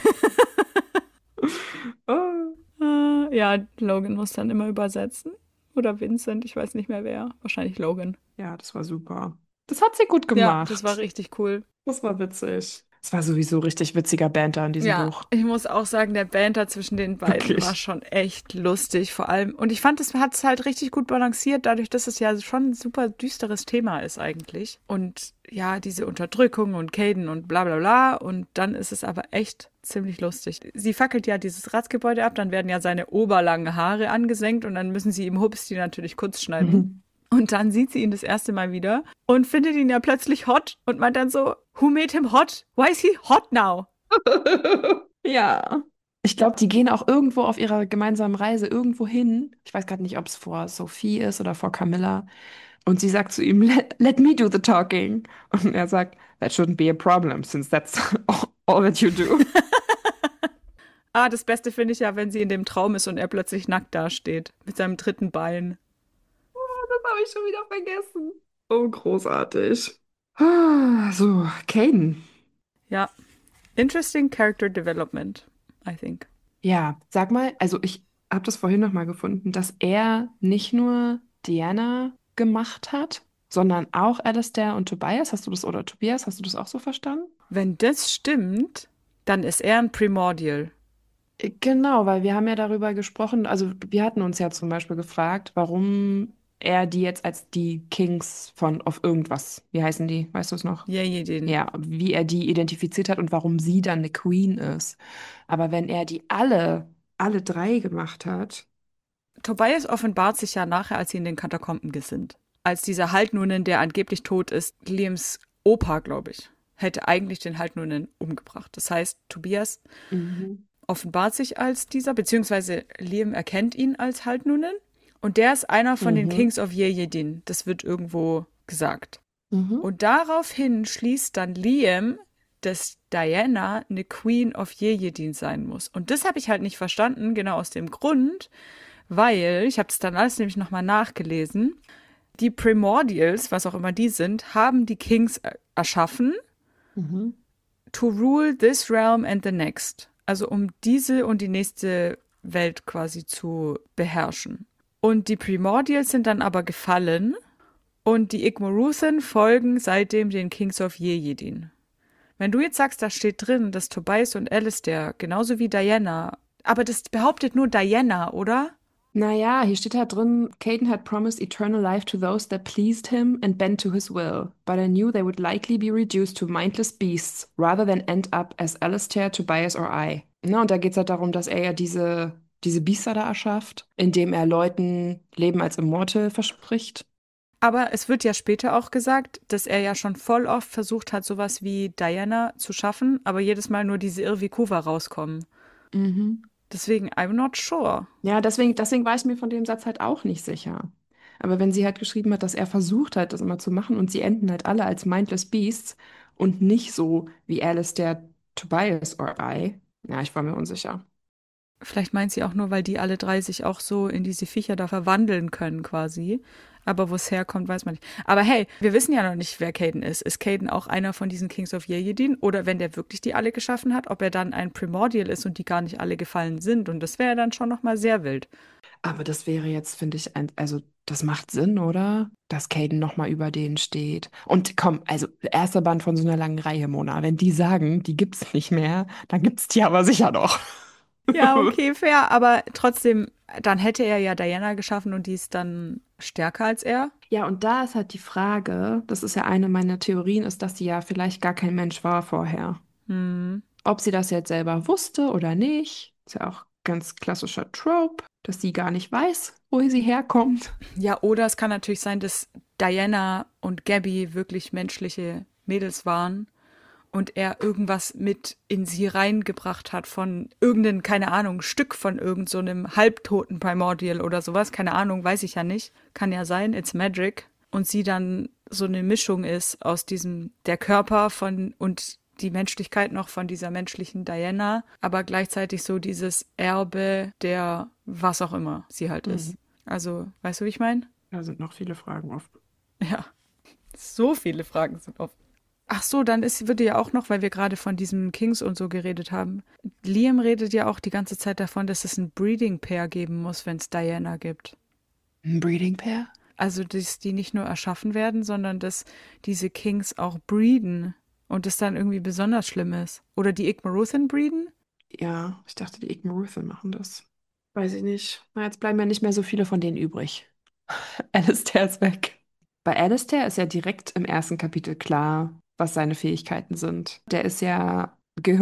Oh. Ja, Logan muss dann immer übersetzen. Oder Vincent, ich weiß nicht mehr wer. Wahrscheinlich Logan. Ja, das war super. Das hat sie gut Ja, gemacht. das war richtig cool. Das war witzig. Es war sowieso richtig witziger Banter in diesem Ja, Buch. ich muss auch sagen, der Banter zwischen den beiden Wirklich. war schon echt lustig. Vor allem, und ich fand, es hat es halt richtig gut balanciert, dadurch, dass es ja schon ein super düsteres Thema ist eigentlich. Und ja, diese Unterdrückung und Caden und bla bla bla. Und dann ist es aber echt ziemlich lustig. Sie fackelt ja dieses Ratsgebäude ab, dann werden ja seine oberlangen Haare angesenkt und dann müssen sie ihm Hupsi die natürlich kurz schneiden. Mhm. Und dann sieht sie ihn das erste Mal wieder und findet ihn ja plötzlich hot und meint dann so, Who made him hot? Why is he hot now? Ja. Ich glaube, die gehen auch irgendwo auf ihrer gemeinsamen Reise irgendwo hin. Ich weiß gerade nicht, ob es vor Sophie ist oder vor Camilla. Und sie sagt zu ihm, let me do the talking. Und er sagt, that shouldn't be a problem, since that's all that you do. Das Beste finde ich ja, wenn sie in dem Traum ist und er plötzlich nackt dasteht. Mit seinem dritten Bein. Das habe ich schon wieder vergessen. Oh, großartig. So, Caden. Ja. Interesting character development, I think. Ja, sag mal, also ich habe das vorhin noch mal gefunden, dass er nicht nur Diana gemacht hat, sondern auch Alistair und Tobias. Hast du das, oder Tobias, hast du das auch so verstanden? Wenn das stimmt, dann ist er ein Primordial. Genau, weil wir haben ja darüber gesprochen, also wir hatten uns ja zum Beispiel gefragt, warum er die jetzt als die Kings von auf irgendwas, wie heißen die, weißt du es noch? Ja, den. Ja, wie er die identifiziert hat und warum sie dann eine Queen ist. Aber wenn er die alle drei gemacht hat. Tobias offenbart sich ja nachher, als sie in den Katakomben sind. Als dieser Halbnunen, der angeblich tot ist, Liams Opa, glaube ich, hätte eigentlich den Halbnunen umgebracht. Das heißt, Tobias offenbart sich als dieser, beziehungsweise Liam erkennt ihn als Halbnunen. Und der ist einer von den Kings of Yejedin. Das wird irgendwo gesagt. Und daraufhin schließt dann Liam, dass Diana eine Queen of Yejedin sein muss. Und das habe ich halt nicht verstanden, genau aus dem Grund, weil, ich habe das dann alles nämlich nochmal nachgelesen, die Primordials, was auch immer die sind, haben die Kings erschaffen, to rule this realm and the next. Also um diese und die nächste Welt quasi zu beherrschen. Und die Primordials sind dann aber gefallen und die Igmoruthen folgen seitdem den Kings of Yejedin. Wenn du jetzt sagst, da steht drin, dass Tobias und Alistair, genauso wie Diana, aber das behauptet nur Diana, oder? Naja, hier steht halt drin, Caden had promised eternal life to those that pleased him and bent to his will, but I knew they would likely be reduced to mindless beasts, rather than end up as Alistair, Tobias or I. Na, und da geht es halt darum, dass er ja diese Biester da erschafft, indem er Leuten Leben als Immortal verspricht. Aber es wird ja später auch gesagt, dass er ja schon voll oft versucht hat, sowas wie Diana zu schaffen, aber jedes Mal nur diese Irvikuva rauskommen. Deswegen, I'm not sure. Ja, deswegen war ich mir von dem Satz halt auch nicht sicher. Aber wenn sie halt geschrieben hat, dass er versucht hat, das immer zu machen und sie enden halt alle als Mindless Beasts und nicht so wie Alistair, Tobias or I, ja, ich war mir unsicher. Vielleicht meint sie auch nur, weil die alle drei sich auch so in diese Viecher da verwandeln können quasi. Aber wo es herkommt, weiß man nicht. Aber hey, wir wissen ja noch nicht, wer Caden ist. Ist Caden auch einer von diesen Kings of Yejedin? Oder wenn der wirklich die alle geschaffen hat, ob er dann ein Primordial ist und die gar nicht alle gefallen sind. Und das wäre dann schon nochmal sehr wild. Aber das wäre jetzt, finde ich, also das macht Sinn, oder? Dass Caden nochmal über denen steht. Und komm, also erster Band von so einer langen Reihe, Mona. Wenn die sagen, die gibt's nicht mehr, dann gibt's die aber sicher noch. Ja, okay, fair. Aber trotzdem, dann hätte er ja Diana geschaffen und die ist dann stärker als er. Ja, und da ist halt die Frage, das ist ja eine meiner Theorien, ist, dass sie ja vielleicht gar kein Mensch war vorher. Hm. Ob sie das jetzt selber wusste oder nicht, ist ja auch ganz klassischer Trope, dass sie gar nicht weiß, wo sie herkommt. Ja, oder es kann natürlich sein, dass Diana und Gabby wirklich menschliche Mädels waren und er irgendwas mit in sie reingebracht hat von irgendeinem, keine Ahnung, Stück von irgend so einem halbtoten Primordial oder sowas, keine Ahnung, weiß ich ja nicht. Kann ja sein, it's magic. Und sie dann so eine Mischung ist aus diesem, der Körper von und die Menschlichkeit noch von dieser menschlichen Diana, aber gleichzeitig so dieses Erbe der was auch immer sie halt ist. Mhm. Also, weißt du, wie ich meine? Da sind noch viele Fragen offen. Ja, so viele Fragen sind offen. Ach so, dann würde ja auch noch, weil wir gerade von diesem Kings und so geredet haben. Liam redet ja auch die ganze Zeit davon, dass es ein Breeding Pair geben muss, wenn es Diana gibt. Ein Breeding Pair? Also, dass die nicht nur erschaffen werden, sondern dass diese Kings auch breeden und es dann irgendwie besonders schlimm ist. Oder die Igmaruthen breeden? Ja, ich dachte, die Igmaruthen machen das. Weiß ich nicht. Na, jetzt bleiben ja nicht mehr so viele von denen übrig. Alistair ist weg. Bei Alistair ist ja direkt im ersten Kapitel klar, was seine Fähigkeiten sind. Der ist ja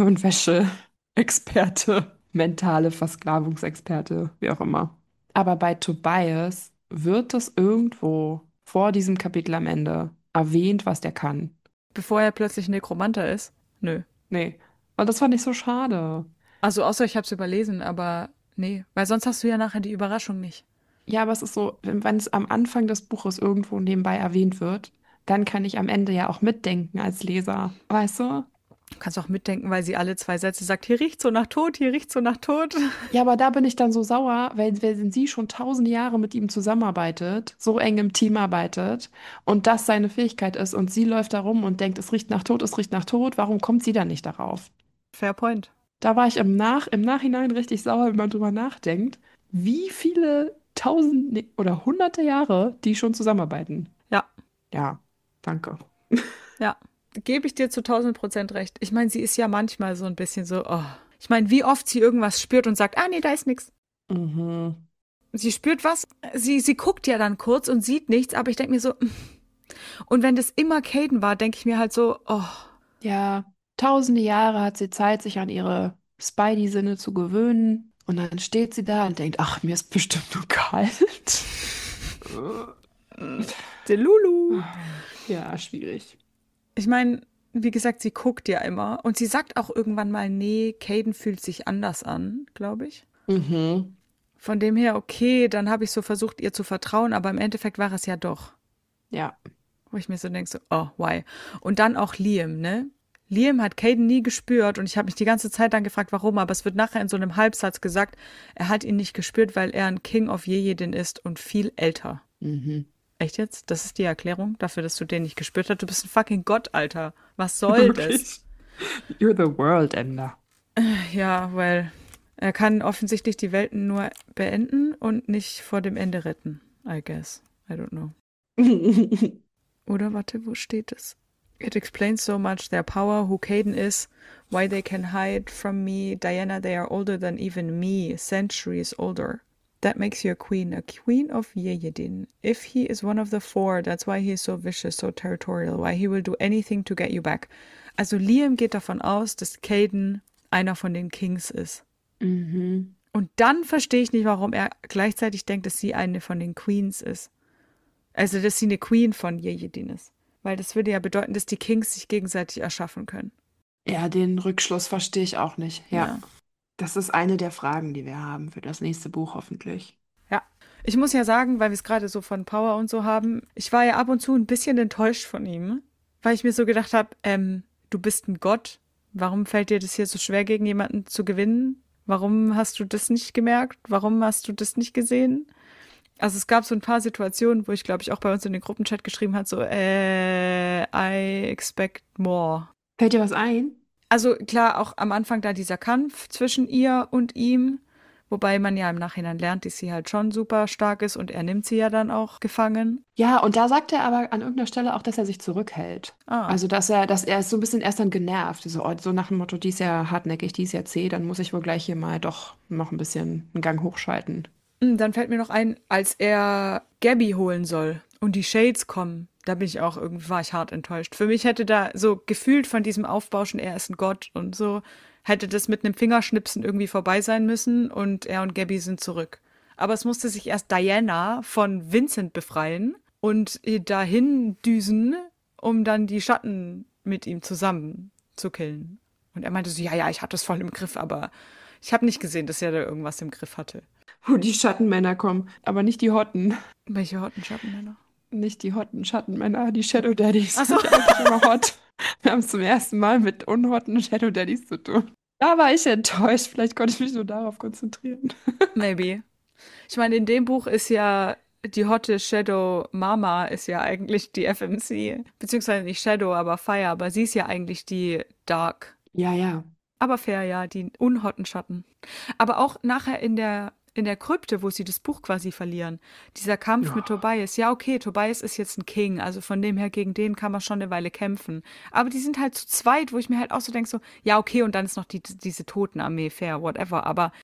Gehirnwäsche-Experte, mentale Versklavungsexperte, wie auch immer. Aber bei Tobias wird es irgendwo vor diesem Kapitel am Ende erwähnt, was der kann. Bevor er plötzlich Nekromanter ist? Nö. Nee. Und das fand ich so schade. Also, außer ich hab's überlesen, aber nee. Weil sonst hast du ja nachher die Überraschung nicht. Ja, aber es ist so, wenn es am Anfang des Buches irgendwo nebenbei erwähnt wird, dann kann ich am Ende ja auch mitdenken als Leser. Weißt du? Du kannst auch mitdenken, weil sie alle 2 Sätze sagt, hier riecht so nach Tod, hier riecht so nach Tod. Ja, aber da bin ich dann so sauer, weil wenn sie schon tausende Jahre mit ihm zusammenarbeitet, so eng im Team arbeitet und das seine Fähigkeit ist und sie läuft da rum und denkt, es riecht nach Tod, es riecht nach Tod, warum kommt sie dann nicht darauf? Fair point. Da war ich im Nachhinein richtig sauer, wenn man drüber nachdenkt, wie viele tausend nee, oder hunderte Jahre die schon zusammenarbeiten. Ja, Ja, danke. ja. Gebe ich dir zu 1000% recht. Ich meine, sie ist ja manchmal so ein bisschen so, oh. Ich meine, wie oft sie irgendwas spürt und sagt, ah nee, da ist nichts. Mhm. Sie spürt was, sie guckt ja dann kurz und sieht nichts, aber ich denke mir so, und wenn das immer Caden war, denke ich mir halt so, oh, Ja, tausende Jahre hat sie Zeit, sich an ihre Spidey-Sinne zu gewöhnen. Und dann steht sie da und denkt, ach, mir ist bestimmt nur kalt. Delulu. Ja, schwierig. Ich meine, wie gesagt, sie guckt ja immer und sie sagt auch irgendwann mal, nee, Caden fühlt sich anders an, glaube ich. Mhm. Von dem her, okay, dann habe ich so versucht, ihr zu vertrauen, aber im Endeffekt war es ja doch. Ja. Wo ich mir so denke, so, oh, why? Und dann auch Liam, ne? Liam hat Caden nie gespürt und ich habe mich die ganze Zeit dann gefragt, warum, aber es wird nachher in so einem Halbsatz gesagt, er hat ihn nicht gespürt, weil er ein King of Yejedin ist und viel älter. Mhm. Echt jetzt? Das ist die Erklärung dafür, dass du den nicht gespürt hast? Du bist ein fucking Gott, Alter. Was soll das? Wirklich? You're the world ender. Ja, weil er kann offensichtlich die Welten nur beenden und nicht vor dem Ende retten. I guess. I don't know. Oder warte, wo steht es? It explains so much their power, who Caden is, why they can hide from me. Diana, they are older than even me, centuries older. That makes you a queen of Yejedin. If he is one of the 4, that's why he is so vicious, so territorial, why he will do anything to get you back. Also Liam geht davon aus, dass Caden einer von den Kings ist. Mhm. Und dann verstehe ich nicht, warum er gleichzeitig denkt, dass sie eine von den Queens ist. Also, dass sie eine Queen von Yejedin ist. Weil das würde ja bedeuten, dass die Kings sich gegenseitig erschaffen können. Ja, den Rückschluss verstehe ich auch nicht. Ja. Ja. Das ist eine der Fragen, die wir haben für das nächste Buch hoffentlich. Ja. Ich muss ja sagen, weil wir es gerade so von Power und so haben, ich war ja ab und zu ein bisschen enttäuscht von ihm, weil ich mir so gedacht habe, du bist ein Gott. Warum fällt dir das hier so schwer, gegen jemanden zu gewinnen? Warum hast du das nicht gemerkt? Warum hast du das nicht gesehen? Also es gab so ein paar Situationen, wo ich, glaube ich, auch bei uns in den Gruppenchat geschrieben hat, so, I expect more. Fällt dir was ein? Also klar, auch am Anfang da dieser Kampf zwischen ihr und ihm, wobei man ja im Nachhinein lernt, dass sie halt schon super stark ist und er nimmt sie ja dann auch gefangen. Ja, und da sagt er aber an irgendeiner Stelle auch, dass er sich zurückhält. Ah, Also, dass er ist so ein bisschen erst dann genervt. So nach dem Motto, die ist ja hartnäckig, die ist ja zäh, dann muss ich wohl gleich hier mal doch noch ein bisschen einen Gang hochschalten. Dann fällt mir noch ein, als er Gabby holen soll Und die Shades kommen. Da bin ich auch irgendwie, war ich hart enttäuscht. Für mich hätte da so gefühlt von diesem Aufbauschen, er ist ein Gott und so, hätte das mit einem Fingerschnipsen irgendwie vorbei sein müssen und er und Gabby sind zurück. Aber es musste sich erst Diana von Vincent befreien und dahin düsen, um dann die Schatten mit ihm zusammen zu killen. Und er meinte so, ja, ich hatte es voll im Griff, aber ich habe nicht gesehen, dass er da irgendwas im Griff hatte. Wo die Schattenmänner kommen, aber nicht die Hotten. Welche Hotten Schattenmänner? Nicht die hotten Schattenmänner, die Shadow Daddies Ach so. sind eigentlich immer hot. Wir haben es zum ersten Mal mit unhotten Shadow Daddies zu tun. Da war ich enttäuscht. Vielleicht konnte ich mich nur darauf konzentrieren. Maybe. Ich meine, in dem Buch ist ja die hotte Shadow Mama ist ja eigentlich die FMC. Beziehungsweise nicht Shadow, aber Fire. Aber sie ist ja eigentlich die Dark. Ja, ja. Aber fair, ja, die unhotten Schatten. Aber auch nachher in der Krypte, wo sie das Buch quasi verlieren. Dieser Kampf mit Ja. Tobias. Ja, okay, Tobias ist jetzt ein King. Also von dem her, gegen den kann man schon eine Weile kämpfen. Aber die sind halt zu zweit, wo ich mir halt auch so denke, so, ja, okay, und dann ist noch diese Totenarmee, fair, whatever.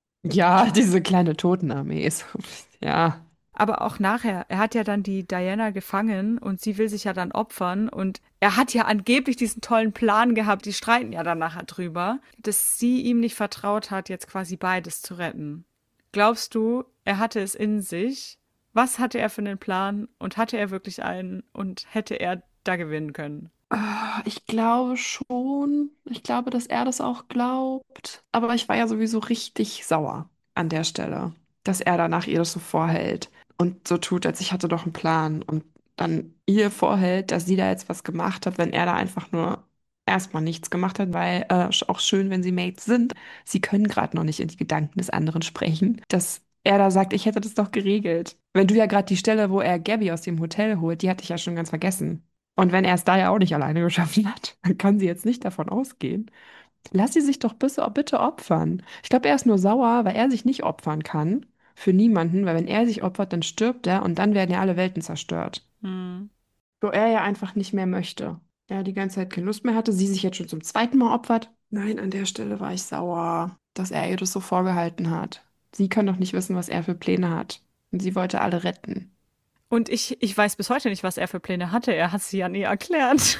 Ja, diese kleine Totenarmee ist. Ja. Aber auch nachher, er hat ja dann die Diana gefangen und sie will sich ja dann opfern und er hat ja angeblich diesen tollen Plan gehabt, die streiten ja dann nachher drüber, dass sie ihm nicht vertraut hat, jetzt quasi beides zu retten. Glaubst du, er hatte es in sich? Was hatte er für einen Plan und hatte er wirklich einen und hätte er da gewinnen können? Ich glaube schon. Ich glaube, dass er das auch glaubt. Aber ich war ja sowieso richtig sauer an der Stelle, dass er danach ihr das so vorhält und so tut, als ich hatte doch einen Plan und dann ihr vorhält, dass sie da jetzt was gemacht hat, wenn er da einfach nur erstmal nichts gemacht hat, weil auch schön, wenn sie Mates sind. Sie können gerade noch nicht in die Gedanken des anderen sprechen, dass er da sagt, ich hätte das doch geregelt. Wenn du ja gerade die Stelle, wo er Gabby aus dem Hotel holt, die hatte ich ja schon ganz vergessen. Und wenn er es da ja auch nicht alleine geschaffen hat, dann kann sie jetzt nicht davon ausgehen. Lass sie sich doch bitte opfern. Ich glaube, er ist nur sauer, weil er sich nicht opfern kann. Für niemanden, weil wenn er sich opfert, dann stirbt er und dann werden ja alle Welten zerstört. Hm. Wo er ja einfach nicht mehr möchte. Er die ganze Zeit keine Lust mehr hatte, sie sich jetzt schon zum zweiten Mal opfert. Nein, an der Stelle war ich sauer, dass er ihr das so vorgehalten hat. Sie kann doch nicht wissen, was er für Pläne hat. Und sie wollte alle retten. Und ich weiß bis heute nicht, was er für Pläne hatte. Er hat sie ja nie erklärt.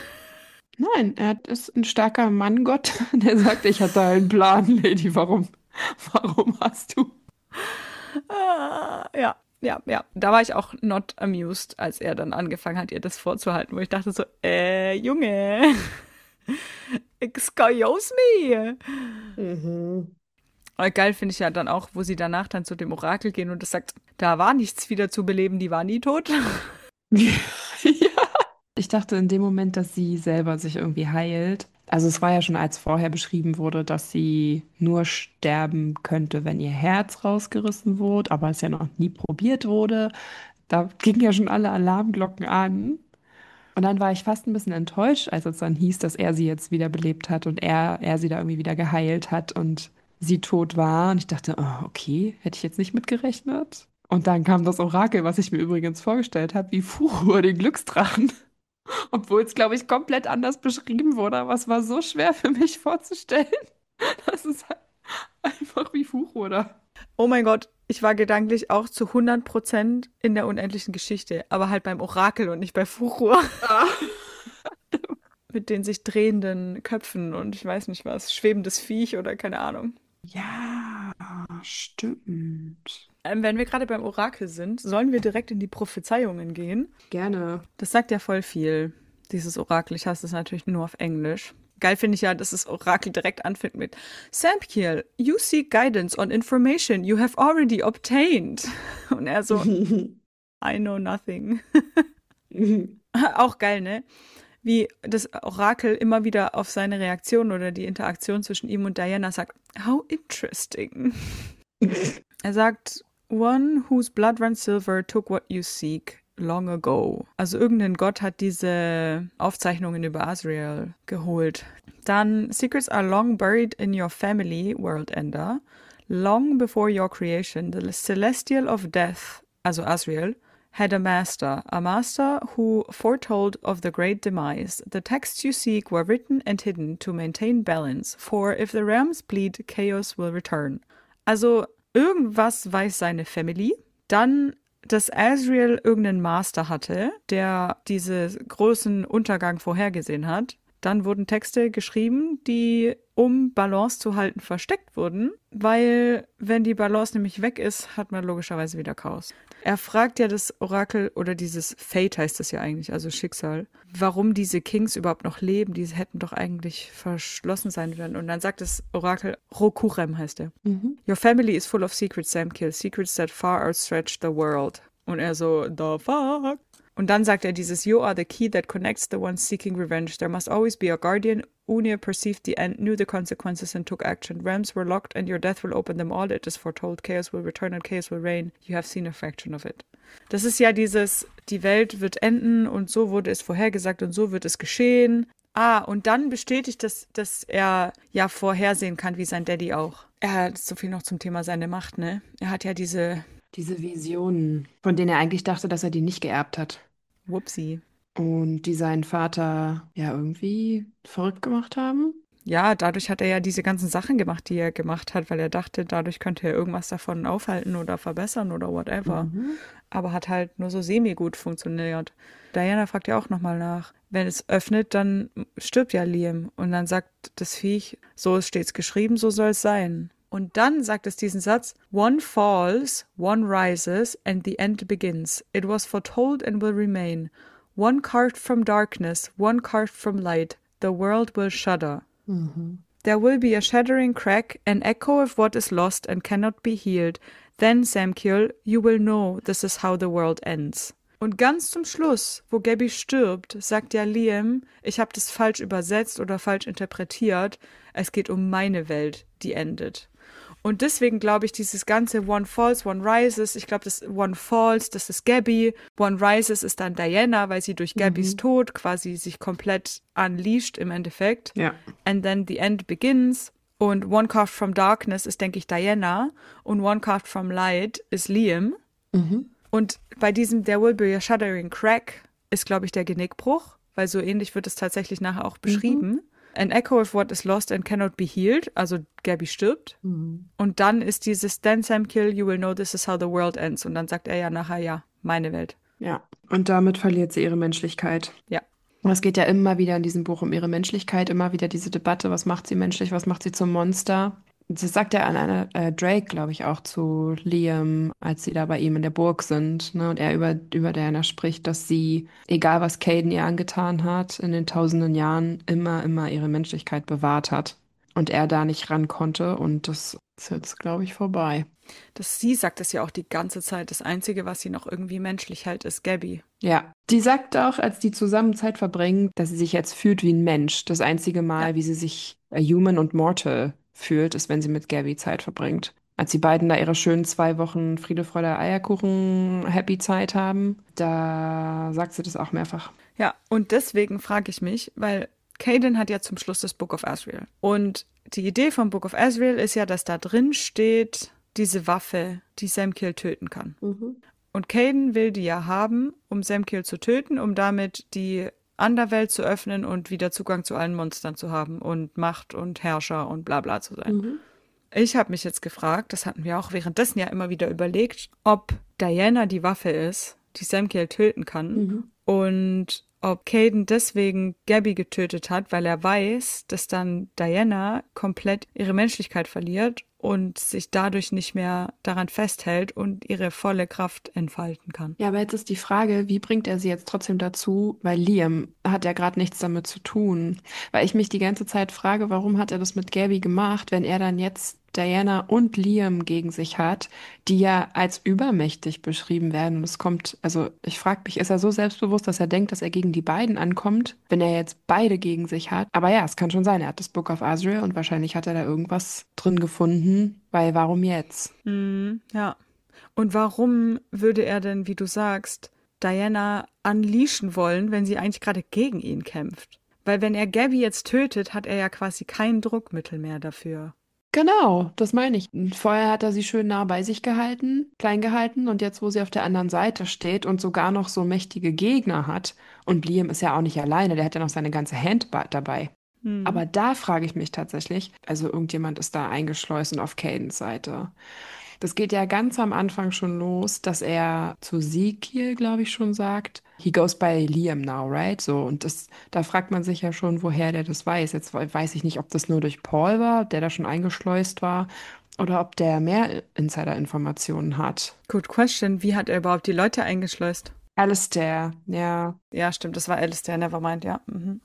Nein, ist ein starker Manngott, der sagt, ich hatte einen Plan, Lady. Warum hast du? Ja. Da war ich auch not amused, als er dann angefangen hat, ihr das vorzuhalten, wo ich dachte so, Junge, excuse me. Mhm. Aber geil finde ich ja dann auch, wo sie danach dann zu dem Orakel gehen und es sagt, da war nichts wieder zu beleben, die war nie tot. Ja. Ich dachte in dem Moment, dass sie selber sich irgendwie heilt. Also es war ja schon, als vorher beschrieben wurde, dass sie nur sterben könnte, wenn ihr Herz rausgerissen wurde, aber es ja noch nie probiert wurde. Da gingen ja schon alle Alarmglocken an. Und dann war ich fast ein bisschen enttäuscht, als es dann hieß, dass er sie jetzt wiederbelebt hat und er sie da irgendwie wieder geheilt hat und sie tot war. Und ich dachte, oh, okay, hätte ich jetzt nicht mitgerechnet. Und dann kam das Orakel, was ich mir übrigens vorgestellt habe, wie Furor, den Glücksdrachen. Obwohl es, glaube ich, komplett anders beschrieben wurde. Aber es war so schwer für mich vorzustellen. Das ist halt einfach wie Furor da. Oh mein Gott, ich war gedanklich auch zu 100% in der unendlichen Geschichte, aber halt beim Orakel und nicht bei Furor. Ah. Mit den sich drehenden Köpfen und ich weiß nicht was, schwebendes Viech oder keine Ahnung. Ja, stimmt. Wenn wir gerade beim Orakel sind, sollen wir direkt in die Prophezeiungen gehen. Gerne. Das sagt ja voll viel, dieses Orakel. Ich hasse es natürlich nur auf Englisch. Geil finde ich ja, dass das Orakel direkt anfängt mit Sampiel, you seek guidance on information you have already obtained. Und er so, I know nothing. Auch geil, ne? Wie das Orakel immer wieder auf seine Reaktion oder die Interaktion zwischen ihm und Diana sagt, how interesting. Er sagt, one whose blood runs silver took what you seek long ago. Also irgendein Gott hat diese Aufzeichnungen über Asriel geholt. Dann, secrets are long buried in your family, World Ender. Long before your creation, the celestial of death, also Asriel, had a master who foretold of the great demise. The texts you seek were written and hidden to maintain balance, for if the realms bleed, chaos will return. Also irgendwas weiß seine Family. Dann dass Asriel irgendeinen Master hatte, der diesen großen Untergang vorhergesehen hat. Dann wurden Texte geschrieben, die, um Balance zu halten, versteckt wurden, weil wenn die Balance nämlich weg ist, hat man logischerweise wieder Chaos. Er fragt ja das Orakel, oder dieses Fate heißt es ja eigentlich, also Schicksal, warum diese Kings überhaupt noch leben, die hätten doch eigentlich verschlossen sein werden. Und dann sagt das Orakel, Rokurem heißt er. Your family is full of secrets, Samkiel, secrets that far outstretch the world. Und er so, the fuck? Und dann sagt er dieses, You are the key that connects the ones seeking revenge. There must always be a guardian. Unir perceived the end, knew the consequences and took action. Realms were locked and your death will open them all. It is foretold. Chaos will return and chaos will reign. You have seen a fraction of it. Das ist ja dieses, die Welt wird enden und so wurde es vorhergesagt und so wird es geschehen. Und dann bestätigt das, dass er ja vorhersehen kann, wie sein Daddy auch. Er hat so viel noch zum Thema seine Macht, ne? Er hat ja diese Visionen, von denen er eigentlich dachte, dass er die nicht geerbt hat. Whoopsie. Und die seinen Vater ja irgendwie verrückt gemacht haben. Ja, dadurch hat er ja diese ganzen Sachen gemacht, die er gemacht hat, weil er dachte, dadurch könnte er irgendwas davon aufhalten oder verbessern oder whatever. Aber hat halt nur so semi-gut funktioniert. Diana fragt ja auch nochmal nach. Wenn es öffnet, dann stirbt ja Liam. Und dann sagt das Viech, so ist stets geschrieben, so soll es sein. Und dann sagt es diesen Satz, One falls, one rises, and the end begins. It was foretold and will remain. One carved from darkness, one carved from light. The world will shudder. There will be a shattering crack, an echo of what is lost and cannot be healed. Then, Samkiel, you will know this is how the world ends. Und ganz zum Schluss, wo Gabby stirbt, sagt ja Liam, ich habe das falsch übersetzt oder falsch interpretiert. Es geht um meine Welt, die endet. Und deswegen glaube ich, dieses ganze One Falls, One Rises, ich glaube, das One Falls, das ist Gabby, One Rises ist dann Diana, weil sie durch Gabbys Tod quasi sich komplett unleashed im Endeffekt. Ja. And then the end begins. Und One Carved from Darkness ist, denke ich, Diana. Und One Carved from Light ist Liam. Und bei diesem There will be a shuddering crack ist, glaube ich, der Genickbruch, weil so ähnlich wird es tatsächlich nachher auch beschrieben. An echo of what is lost and cannot be healed, also Gabby stirbt. Und dann ist dieses Then Samkiel, you will know this is how the world ends. Und dann sagt er ja nachher, ja, meine Welt. Ja. Und damit verliert sie ihre Menschlichkeit. Ja. Und es geht ja immer wieder in diesem Buch um ihre Menschlichkeit, immer wieder diese Debatte, was macht sie menschlich, was macht sie zum Monster. Das sagt er an einer Drake, glaube ich, auch zu Liam, als sie da bei ihm in der Burg sind. Ne? Und er über Diana spricht, dass sie, egal was Caden ihr angetan hat, in den tausenden Jahren immer ihre Menschlichkeit bewahrt hat. Und er da nicht ran konnte. Und das ist jetzt, glaube ich, vorbei. Sie sagt es ja auch die ganze Zeit. Das Einzige, was sie noch irgendwie menschlich hält, ist Gabby. Ja, die sagt auch, als die zusammen Zeit verbringen, dass sie sich jetzt fühlt wie ein Mensch. Das einzige Mal, wie sie sich human und mortal fühlt, ist, wenn sie mit Gabby Zeit verbringt. Als die beiden da ihre schönen 2 Wochen Friede, Freude, Eierkuchen Happy Zeit haben, da sagt sie das auch mehrfach. Ja, und deswegen frage ich mich, weil Caden hat ja zum Schluss das Book of Asriel. Und die Idee vom Book of Asriel ist ja, dass da drin steht, diese Waffe, die Samkiel töten kann. Und Caden will die ja haben, um Samkiel zu töten, um damit die Anderwelt zu öffnen und wieder Zugang zu allen Monstern zu haben und Macht und Herrscher und bla bla zu sein. Ich habe mich jetzt gefragt, das hatten wir auch währenddessen ja immer wieder überlegt, ob Diana die Waffe ist, die Samkiel töten kann und ob Caden deswegen Gabby getötet hat, weil er weiß, dass dann Diana komplett ihre Menschlichkeit verliert und sich dadurch nicht mehr daran festhält und ihre volle Kraft entfalten kann. Ja, aber jetzt ist die Frage, wie bringt er sie jetzt trotzdem dazu? Weil Liam hat ja gerade nichts damit zu tun. Weil ich mich die ganze Zeit frage, warum hat er das mit Gabby gemacht, wenn er dann jetzt Diana und Liam gegen sich hat, die ja als übermächtig beschrieben werden. Und es kommt, also ich frage mich, ist er so selbstbewusst, dass er denkt, dass er gegen die beiden ankommt, wenn er jetzt beide gegen sich hat? Aber ja, es kann schon sein, er hat das Book of Asriel und wahrscheinlich hat er da irgendwas drin gefunden, weil warum jetzt? Ja. Und warum würde er denn, wie du sagst, Diana unleashen wollen, wenn sie eigentlich gerade gegen ihn kämpft? Weil wenn er Gabby jetzt tötet, hat er ja quasi kein Druckmittel mehr dafür. Genau, das meine ich. Vorher hat er sie schön nah bei sich gehalten, klein gehalten und jetzt, wo sie auf der anderen Seite steht und sogar noch so mächtige Gegner hat, und Liam ist ja auch nicht alleine, der hat ja noch seine ganze Hand dabei. Aber da frage ich mich tatsächlich, also irgendjemand ist da eingeschleust und auf Cadens Seite. Das geht ja ganz am Anfang schon los, dass er zu Ezekiel, glaube ich, schon sagt, he goes by Liam now, right? So, und da fragt man sich ja schon, woher der das weiß. Jetzt weiß ich nicht, ob das nur durch Paul war, der da schon eingeschleust war, oder ob der mehr Insider-Informationen hat. Good question. Wie hat er überhaupt die Leute eingeschleust? Alistair, ja. Ja, stimmt, das war Alistair, nevermind, ja. Mhm.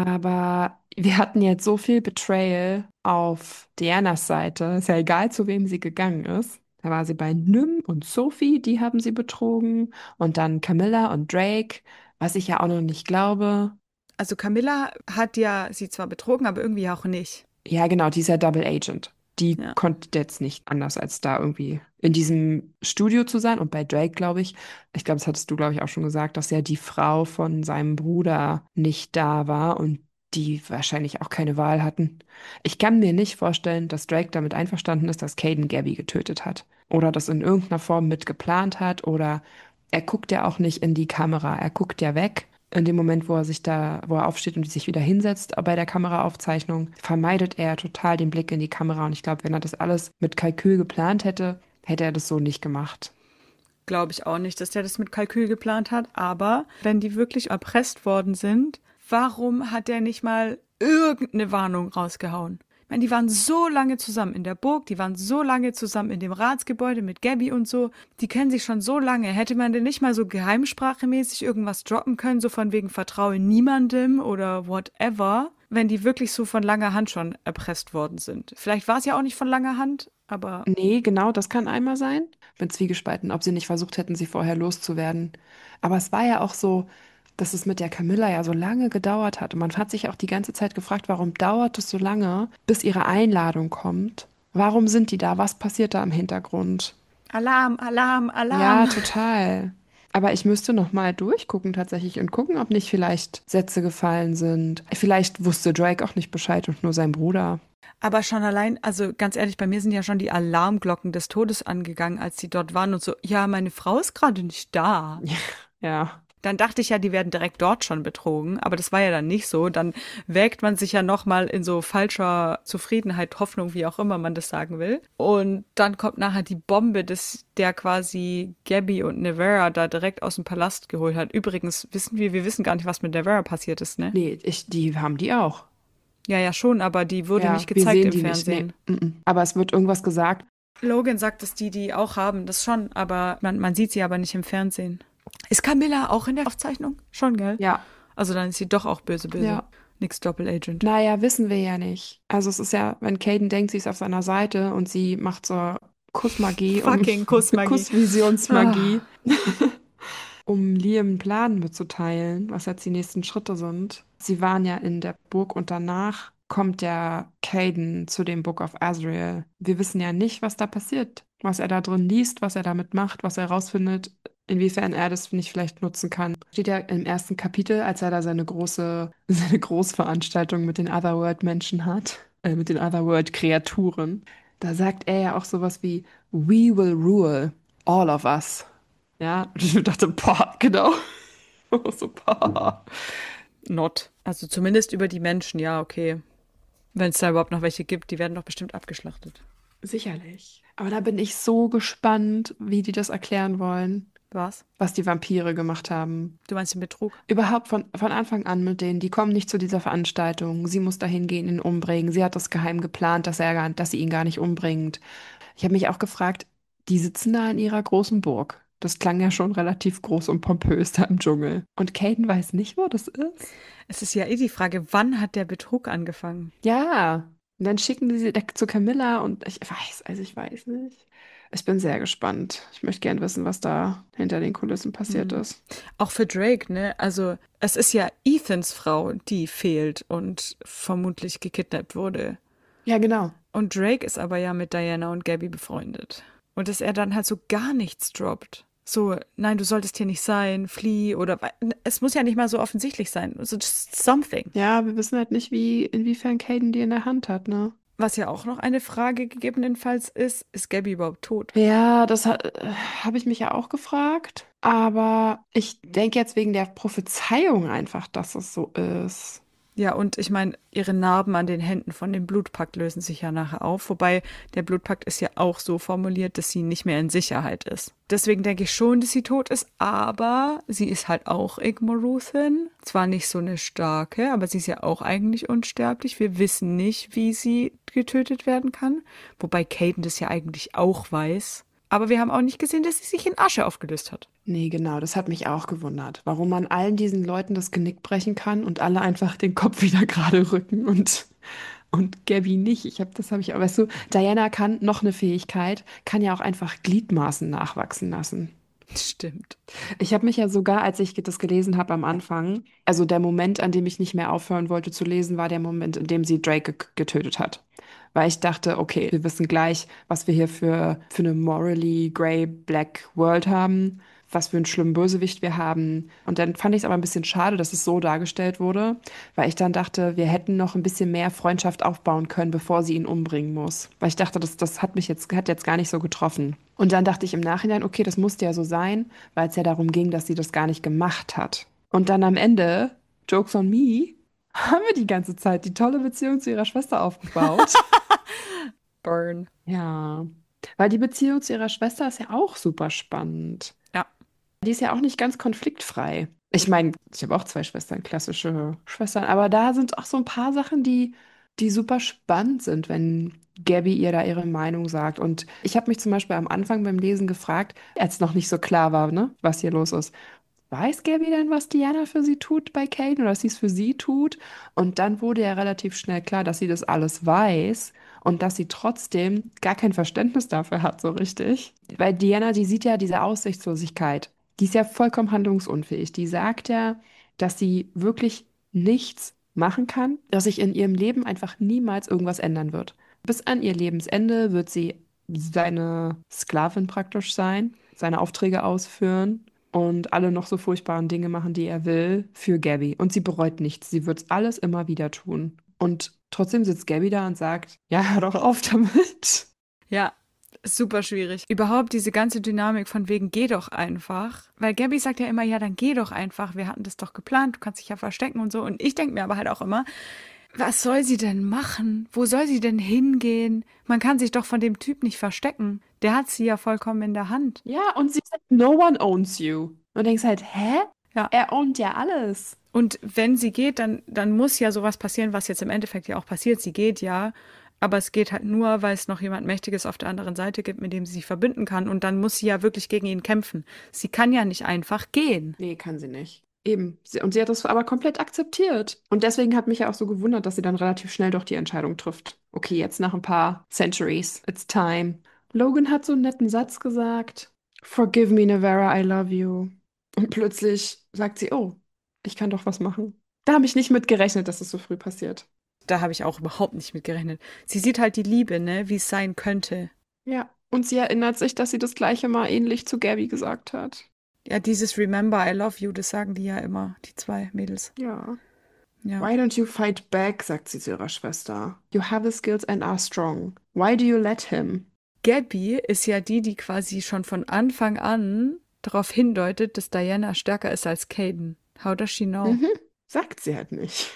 Aber wir hatten jetzt so viel Betrayal auf Dianas Seite. Ist ja egal, zu wem sie gegangen ist. Da war sie bei Nym und Sophie, die haben sie betrogen. Und dann Camilla und Drake, was ich ja auch noch nicht glaube. Also Camilla hat ja sie zwar betrogen, aber irgendwie auch nicht. Ja, genau, die ist ja Double Agent. Die Ja. konnte jetzt nicht anders, als da irgendwie in diesem Studio zu sein. Und bei Drake, ich glaube, das hattest du, glaube ich, auch schon gesagt, dass ja die Frau von seinem Bruder nicht da war und die wahrscheinlich auch keine Wahl hatten. Ich kann mir nicht vorstellen, dass Drake damit einverstanden ist, dass Caden Gabby getötet hat. Oder das in irgendeiner Form mit geplant hat. Oder er guckt ja auch nicht in die Kamera. Er guckt ja weg. In dem Moment, wo er aufsteht und sich wieder hinsetzt bei der Kameraaufzeichnung, vermeidet er total den Blick in die Kamera. Und ich glaube, wenn er das alles mit Kalkül geplant hätte, hätte er das so nicht gemacht. Glaube ich auch nicht, dass der das mit Kalkül geplant hat. Aber wenn die wirklich erpresst worden sind, warum hat der nicht mal irgendeine Warnung rausgehauen? Ich meine, die waren so lange zusammen in der Burg, die waren so lange zusammen in dem Ratsgebäude mit Gabby und so. Die kennen sich schon so lange. Hätte man denn nicht mal so geheimsprachemäßig irgendwas droppen können, so von wegen Vertraue niemandem oder whatever, wenn die wirklich so von langer Hand schon erpresst worden sind? Vielleicht war es ja auch nicht von langer Hand, aber Nee, genau, das kann einmal sein. Bin zwiegespalten, ob sie nicht versucht hätten, sie vorher loszuwerden. Aber es war ja auch so, dass es mit der Camilla ja so lange gedauert hat. Und man hat sich auch die ganze Zeit gefragt, warum dauert es so lange, bis ihre Einladung kommt? Warum sind die da? Was passiert da im Hintergrund? Alarm, Alarm, Ja, Alarm. total. Aber ich müsste noch mal durchgucken tatsächlich und gucken, ob nicht vielleicht Sätze gefallen sind. Vielleicht wusste Drake auch nicht Bescheid und nur sein Bruder. Aber schon allein, also ganz ehrlich, bei mir sind ja schon die Alarmglocken des Todes angegangen, als sie dort waren und so, ja, meine Frau ist gerade nicht da. Ja. Dann dachte ich ja, die werden direkt dort schon betrogen, aber das war ja dann nicht so. Dann wägt man sich ja nochmal in so falscher Zufriedenheit, Hoffnung, wie auch immer man das sagen will. Und dann kommt nachher die Bombe, der quasi Gabby und Nevera da direkt aus dem Palast geholt hat. Übrigens wir wissen gar nicht, was mit Nevera passiert ist, ne? Nee, die haben die auch. Ja, ja, schon, aber die wurde Ja, nicht wir gezeigt sehen im die nicht. Fernsehen. Nee. Aber es wird irgendwas gesagt. Logan sagt, dass die auch haben, das schon, aber man sieht sie aber nicht im Fernsehen. Ist Camilla auch in der Aufzeichnung? Schon, gell? Ja. Also dann ist sie doch auch böse, böse. Ja. Nix Doppelagent. Naja, wissen wir ja nicht. Also es ist ja, wenn Caden denkt, sie ist auf seiner Seite und sie macht so Kussmagie Fucking Kussmagie. Kussvisionsmagie, um Liam einen Plan mitzuteilen, was jetzt die nächsten Schritte sind. Sie waren ja in der Burg und danach kommt der Caden zu dem Book of Azrael. Wir wissen ja nicht, was da passiert, was er da drin liest, was er damit macht, was er herausfindet, inwiefern er das nicht vielleicht nutzen kann. Steht ja im ersten Kapitel, als er da seine Großveranstaltung mit den Otherworld-Menschen hat, mit den Otherworld-Kreaturen. Da sagt er ja auch sowas wie, We will rule, all of us. Ja, und ich dachte, boah, genau. So, boah. Not. Also zumindest über die Menschen, ja, okay. Wenn es da überhaupt noch welche gibt, die werden doch bestimmt abgeschlachtet. Sicherlich. Aber da bin ich so gespannt, wie die das erklären wollen, Was? was die Vampire gemacht haben. Du meinst den Betrug? Überhaupt von Anfang an mit denen, die kommen nicht zu dieser Veranstaltung. Sie muss dahin gehen, ihn umbringen. Sie hat das geheim geplant, dass sie ihn gar nicht umbringt. Ich habe mich auch gefragt, die sitzen da in ihrer großen Burg. Das klang ja schon relativ groß und pompös da im Dschungel. Und Caden weiß nicht, wo das ist. Es ist ja eh die Frage, wann hat der Betrug angefangen? Ja, und dann schicken die sie zu Camilla und ich weiß nicht. Ich bin sehr gespannt. Ich möchte gern wissen, was da hinter den Kulissen passiert ist. Auch für Drake, ne? Also es ist ja Ethans Frau, die fehlt und vermutlich gekidnappt wurde. Ja, genau. Und Drake ist aber ja mit Diana und Gabby befreundet. Und dass er dann halt so gar nichts droppt. So, nein, du solltest hier nicht sein, flieh oder es muss ja nicht mal so offensichtlich sein. So just something. Ja, wir wissen halt nicht, inwiefern Caden die in der Hand hat, ne? Was ja auch noch eine Frage gegebenenfalls ist Gabby überhaupt tot? Ja, habe ich mich ja auch gefragt. Aber ich denke jetzt wegen der Prophezeiung einfach, dass es so ist. Ja, und ich meine, ihre Narben an den Händen von dem Blutpakt lösen sich ja nachher auf, wobei der Blutpakt ist ja auch so formuliert, dass sie nicht mehr in Sicherheit ist. Deswegen denke ich schon, dass sie tot ist, aber sie ist halt auch Igmoruthin. Zwar nicht so eine starke, aber sie ist ja auch eigentlich unsterblich. Wir wissen nicht, wie sie getötet werden kann, wobei Caden das ja eigentlich auch weiß. Aber wir haben auch nicht gesehen, dass sie sich in Asche aufgelöst hat. Nee, genau, das hat mich auch gewundert, warum man allen diesen Leuten das Genick brechen kann und alle einfach den Kopf wieder gerade rücken und Gabby nicht. Das habe ich auch, weißt du, Diana kann noch eine Fähigkeit, kann ja auch einfach Gliedmaßen nachwachsen lassen. Stimmt. Ich habe mich ja sogar, als ich das gelesen habe am Anfang, also der Moment, an dem ich nicht mehr aufhören wollte zu lesen, war der Moment, in dem sie Drake getötet hat. Weil ich dachte, okay, wir wissen gleich, was wir hier für eine morally grey black world haben, was für einen schlimmen Bösewicht wir haben. Und dann fand ich es aber ein bisschen schade, dass es so dargestellt wurde, weil ich dann dachte, wir hätten noch ein bisschen mehr Freundschaft aufbauen können, bevor sie ihn umbringen muss. Weil ich dachte, das hat jetzt gar nicht so getroffen. Und dann dachte ich im Nachhinein, okay, das musste ja so sein, weil es ja darum ging, dass sie das gar nicht gemacht hat. Und dann am Ende, Jokes on me, haben wir die ganze Zeit die tolle Beziehung zu ihrer Schwester aufgebaut. Burn. Ja, weil die Beziehung zu ihrer Schwester ist ja auch super spannend. Ja. Die ist ja auch nicht ganz konfliktfrei. Ich meine, ich habe auch zwei Schwestern, klassische Schwestern, aber da sind auch so ein paar Sachen, die super spannend sind, wenn Gabby ihr da ihre Meinung sagt. Und ich habe mich zum Beispiel am Anfang beim Lesen gefragt, als noch nicht so klar war, ne, was hier los ist. Weiß Gabby denn, was Diana für sie tut bei Caden oder dass sie es für sie tut? Und dann wurde ja relativ schnell klar, dass sie das alles weiß und dass sie trotzdem gar kein Verständnis dafür hat, so richtig. Weil Diana, die sieht ja diese Aussichtslosigkeit. Die ist ja vollkommen handlungsunfähig. Die sagt ja, dass sie wirklich nichts machen kann, dass sich in ihrem Leben einfach niemals irgendwas ändern wird. Bis an ihr Lebensende wird sie seine Sklavin praktisch sein, seine Aufträge ausführen und alle noch so furchtbaren Dinge machen, die er will, für Gabby. Und sie bereut nichts. Sie wird es alles immer wieder tun. Und trotzdem sitzt Gabby da und sagt, ja, hör doch auf damit. Ja, super schwierig. Überhaupt diese ganze Dynamik von wegen, geh doch einfach. Weil Gabby sagt ja immer, ja, dann geh doch einfach. Wir hatten das doch geplant, du kannst dich ja verstecken und so. Und ich denke mir aber halt auch immer, was soll sie denn machen? Wo soll sie denn hingehen? Man kann sich doch von dem Typ nicht verstecken. Der hat sie ja vollkommen in der Hand. Ja, und sie sagt, no one owns you. Und du denkst halt, hä? Ja. Er ownt ja alles. Und wenn sie geht, dann muss ja sowas passieren, was jetzt im Endeffekt ja auch passiert. Sie geht ja, aber es geht halt nur, weil es noch jemand Mächtiges auf der anderen Seite gibt, mit dem sie sich verbinden kann. Und dann muss sie ja wirklich gegen ihn kämpfen. Sie kann ja nicht einfach gehen. Nee, kann sie nicht. Eben. Und sie hat das aber komplett akzeptiert. Und deswegen hat mich ja auch so gewundert, dass sie dann relativ schnell doch die Entscheidung trifft. Okay, jetzt nach ein paar Centuries, it's time. Logan hat so einen netten Satz gesagt. Forgive me, Navarra, I love you. Und plötzlich sagt sie, oh, ich kann doch was machen. Da habe ich nicht mit gerechnet, dass es so früh passiert. Da habe ich auch überhaupt nicht mit gerechnet. Sie sieht halt die Liebe, ne, wie es sein könnte. Ja, und sie erinnert sich, dass sie das Gleiche mal ähnlich zu Gabby gesagt hat. Ja, dieses Remember, I love you, das sagen die ja immer, die zwei Mädels. Ja. Ja. Why don't you fight back, sagt sie zu ihrer Schwester. You have the skills and are strong. Why do you let him? Gabby ist ja die, die quasi schon von Anfang an darauf hindeutet, dass Diana stärker ist als Caden. How does she know? Mhm. Sagt sie halt nicht.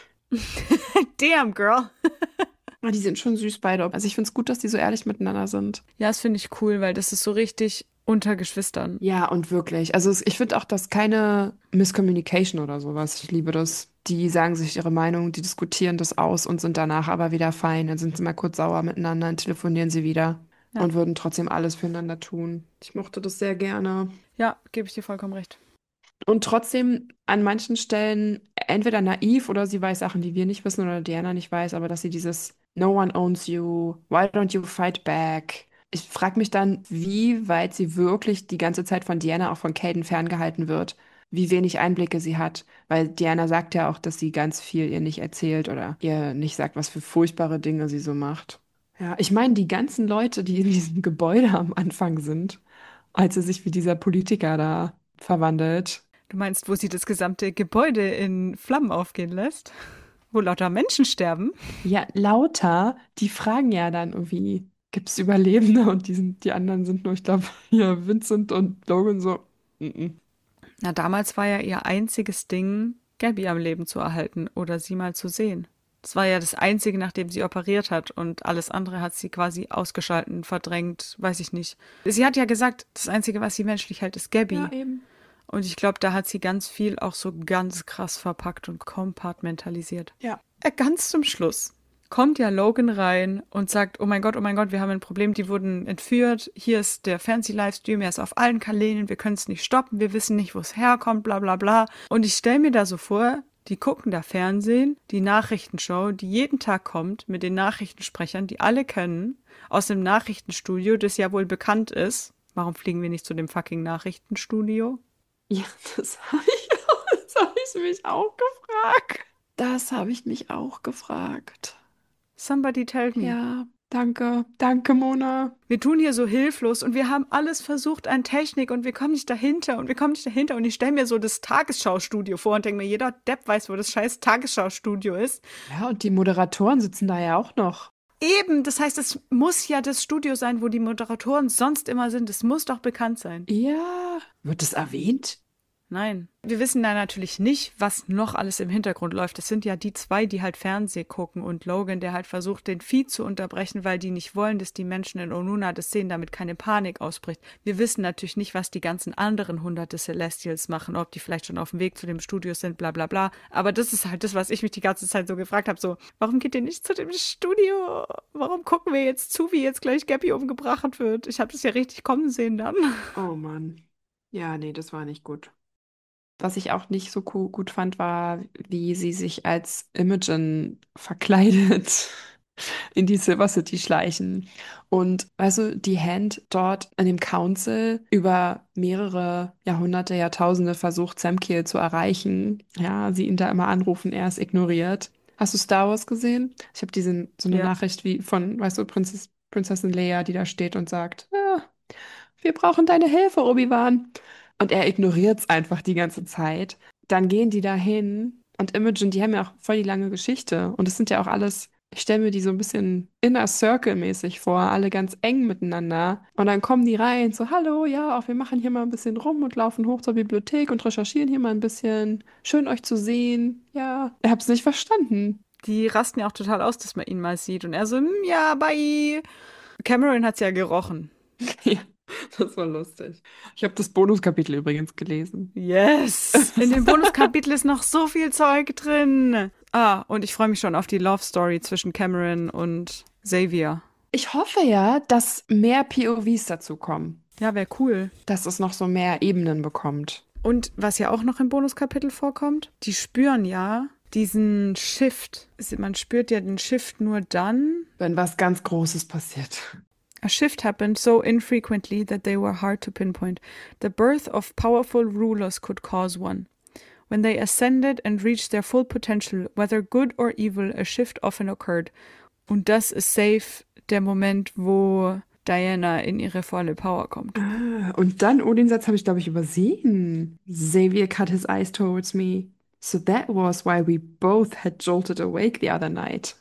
Damn, girl. Aber die sind schon süß beide. Also ich finde es gut, dass die so ehrlich miteinander sind. Ja, das finde ich cool, weil das ist so richtig unter Geschwistern. Ja, und wirklich. Also ich finde auch, dass keine Miscommunication oder sowas. Ich liebe das. Die sagen sich ihre Meinung, die diskutieren das aus und sind danach aber wieder fein. Dann sind sie mal kurz sauer miteinander, dann telefonieren sie wieder Ja. und würden trotzdem alles füreinander tun. Ich mochte das sehr gerne. Ja, gebe ich dir vollkommen recht. Und trotzdem an manchen Stellen entweder naiv oder sie weiß Sachen, die wir nicht wissen oder Diana nicht weiß, aber dass sie dieses No one owns you, why don't you fight back? Ich frage mich dann, wie weit sie wirklich die ganze Zeit von Diana, auch von Caden ferngehalten wird, wie wenig Einblicke sie hat, weil Diana sagt ja auch, dass sie ganz viel ihr nicht erzählt oder ihr nicht sagt, was für furchtbare Dinge sie so macht. Ja, ich meine, die ganzen Leute, die in diesem Gebäude am Anfang sind, als sie sich wie dieser Politiker da verwandelt. Du meinst, wo sie das gesamte Gebäude in Flammen aufgehen lässt? Wo lauter Menschen sterben? Ja, lauter, die fragen ja dann irgendwie, gibt es Überlebende? Und die anderen sind nur, ich glaube, hier Vincent und Logan so. Mm -mm. Na, damals war ja ihr einziges Ding, Gabby am Leben zu erhalten oder sie mal zu sehen. Das war ja das Einzige, nachdem sie operiert hat und alles andere hat sie quasi ausgeschalten, verdrängt, weiß ich nicht. Sie hat ja gesagt, das Einzige, was sie menschlich hält, ist Gabby. Ja, eben. Und ich glaube, da hat sie ganz viel auch so ganz krass verpackt und kompartmentalisiert. Ja. Ganz zum Schluss kommt ja Logan rein und sagt, oh mein Gott, wir haben ein Problem, die wurden entführt, hier ist der Fancy-Livestream, er ist auf allen Kanälen, wir können es nicht stoppen, wir wissen nicht, wo es herkommt, bla bla bla. Und ich stelle mir da so vor, die gucken da Fernsehen, die Nachrichtenshow, die jeden Tag kommt, mit den Nachrichtensprechern, die alle können, aus dem Nachrichtenstudio, das ja wohl bekannt ist. Warum fliegen wir nicht zu dem fucking Nachrichtenstudio? Ja, das habe ich mich auch gefragt. Das habe ich mich auch gefragt. Somebody tell me. Ja, danke. Danke, Mona. Wir tun hier so hilflos und wir haben alles versucht an Technik und wir kommen nicht dahinter und wir kommen nicht dahinter. Und ich stelle mir so das Tagesschau-Studio vor und denke mir, jeder Depp weiß, wo das scheiß Tagesschau-Studio ist. Ja, und die Moderatoren sitzen da ja auch noch. Eben, das heißt, es muss ja das Studio sein, wo die Moderatoren sonst immer sind. Es muss doch bekannt sein. Ja. Wird das erwähnt? Nein. Wir wissen da natürlich nicht, was noch alles im Hintergrund läuft. Das sind ja die zwei, die halt Fernsehen gucken und Logan, der halt versucht, den Feed zu unterbrechen, weil die nicht wollen, dass die Menschen in Onuna das sehen, damit keine Panik ausbricht. Wir wissen natürlich nicht, was die ganzen anderen hunderte Celestials machen, ob die vielleicht schon auf dem Weg zu dem Studio sind, bla bla bla. Aber das ist halt das, was ich mich die ganze Zeit so gefragt habe, so, warum geht ihr nicht zu dem Studio? Warum gucken wir jetzt zu, wie jetzt gleich Gabby umgebracht wird? Ich habe das ja richtig kommen sehen dann. Oh Mann. Ja, nee, das war nicht gut. Was ich auch nicht so gut fand, war, wie sie sich als Imogen verkleidet in die Silver City schleichen. Und weißt du, die Hand dort in dem Council über mehrere Jahrhunderte, Jahrtausende versucht, Samkiel zu erreichen. Ja, sie ihn da immer anrufen, er ist ignoriert. Hast du Star Wars gesehen? Ich habe so eine Ja. Nachricht wie von, weißt du, Prinzessin Leia, die da steht und sagt, wir brauchen deine Hilfe, Obi-Wan. Und er ignoriert es einfach die ganze Zeit. Dann gehen die da hin und Imogen, die haben ja auch voll die lange Geschichte. Und es sind ja auch alles, ich stelle mir die so ein bisschen Inner Circle-mäßig vor, alle ganz eng miteinander. Und dann kommen die rein, so, hallo, ja, auch wir machen hier mal ein bisschen rum und laufen hoch zur Bibliothek und recherchieren hier mal ein bisschen. Schön euch zu sehen. Ja, ich hab's nicht verstanden. Die rasten ja auch total aus, dass man ihn mal sieht. Und er so, ja, bye. Cameron hat's ja gerochen. Ja, das war lustig. Ich habe das Bonuskapitel übrigens gelesen. Yes! In dem Bonuskapitel ist noch so viel Zeug drin. Und ich freue mich schon auf die Love Story zwischen Cameron und Xavier. Ich hoffe ja, dass mehr POVs dazu kommen. Ja, wäre cool. Dass es noch so mehr Ebenen bekommt. Und was ja auch noch im Bonuskapitel vorkommt, die spüren ja diesen Shift. Man spürt ja den Shift nur dann, wenn was ganz Großes passiert. A shift happened so infrequently that they were hard to pinpoint. The birth of powerful rulers could cause one. When they ascended and reached their full potential, whether good or evil, a shift often occurred. Und das ist safe der Moment, wo Diana in ihre volle Power kommt. Und dann, den Satz habe ich, glaube ich, übersehen. Xavier cut his eyes towards me. So that was why we both had jolted awake the other night.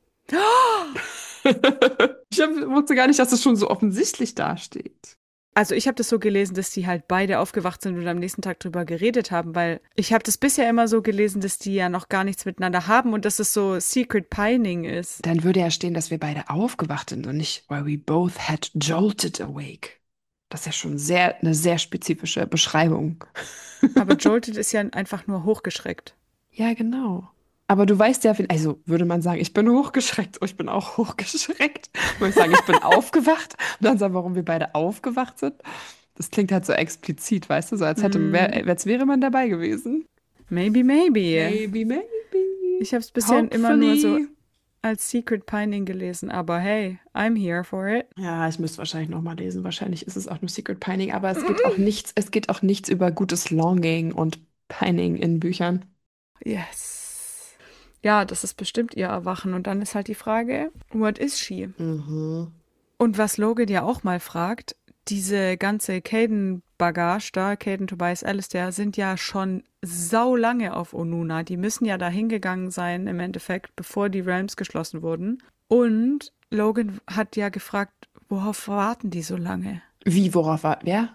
Ich wusste gar nicht, dass das schon so offensichtlich dasteht. Also ich habe das so gelesen, dass die halt beide aufgewacht sind und am nächsten Tag drüber geredet haben, weil ich habe das bisher immer so gelesen, dass die ja noch gar nichts miteinander haben und dass es so Secret Pining ist. Dann würde ja stehen, dass wir beide aufgewacht sind und nicht, why we both had jolted awake. Das ist ja schon eine sehr spezifische Beschreibung. Aber jolted ist ja einfach nur hochgeschreckt. Ja, genau. Aber du weißt ja, also würde man sagen, ich bin hochgeschreckt. Oh, ich bin auch hochgeschreckt. Würde ich sagen, ich bin aufgewacht. Und dann sagen, warum wir beide aufgewacht sind. Das klingt halt so explizit, weißt du? So als wäre man dabei gewesen. Maybe, maybe. Maybe, maybe. Ich habe es bisher immer nur so als Secret Pining gelesen. Aber hey, I'm here for it. Ja, ich müsste wahrscheinlich nochmal lesen. Wahrscheinlich ist es auch nur Secret Pining. Aber es geht auch nichts über gutes Longing und Pining in Büchern. Yes. Ja, das ist bestimmt ihr Erwachen. Und dann ist halt die Frage, what is she? Mhm. Und was Logan ja auch mal fragt, diese ganze Caden-Bagage da, Caden, Tobias, Alistair, sind ja schon saulange auf Onuna. Die müssen ja da hingegangen sein im Endeffekt, bevor die Realms geschlossen wurden. Und Logan hat ja gefragt, worauf warten die so lange? Wie, worauf war, wer?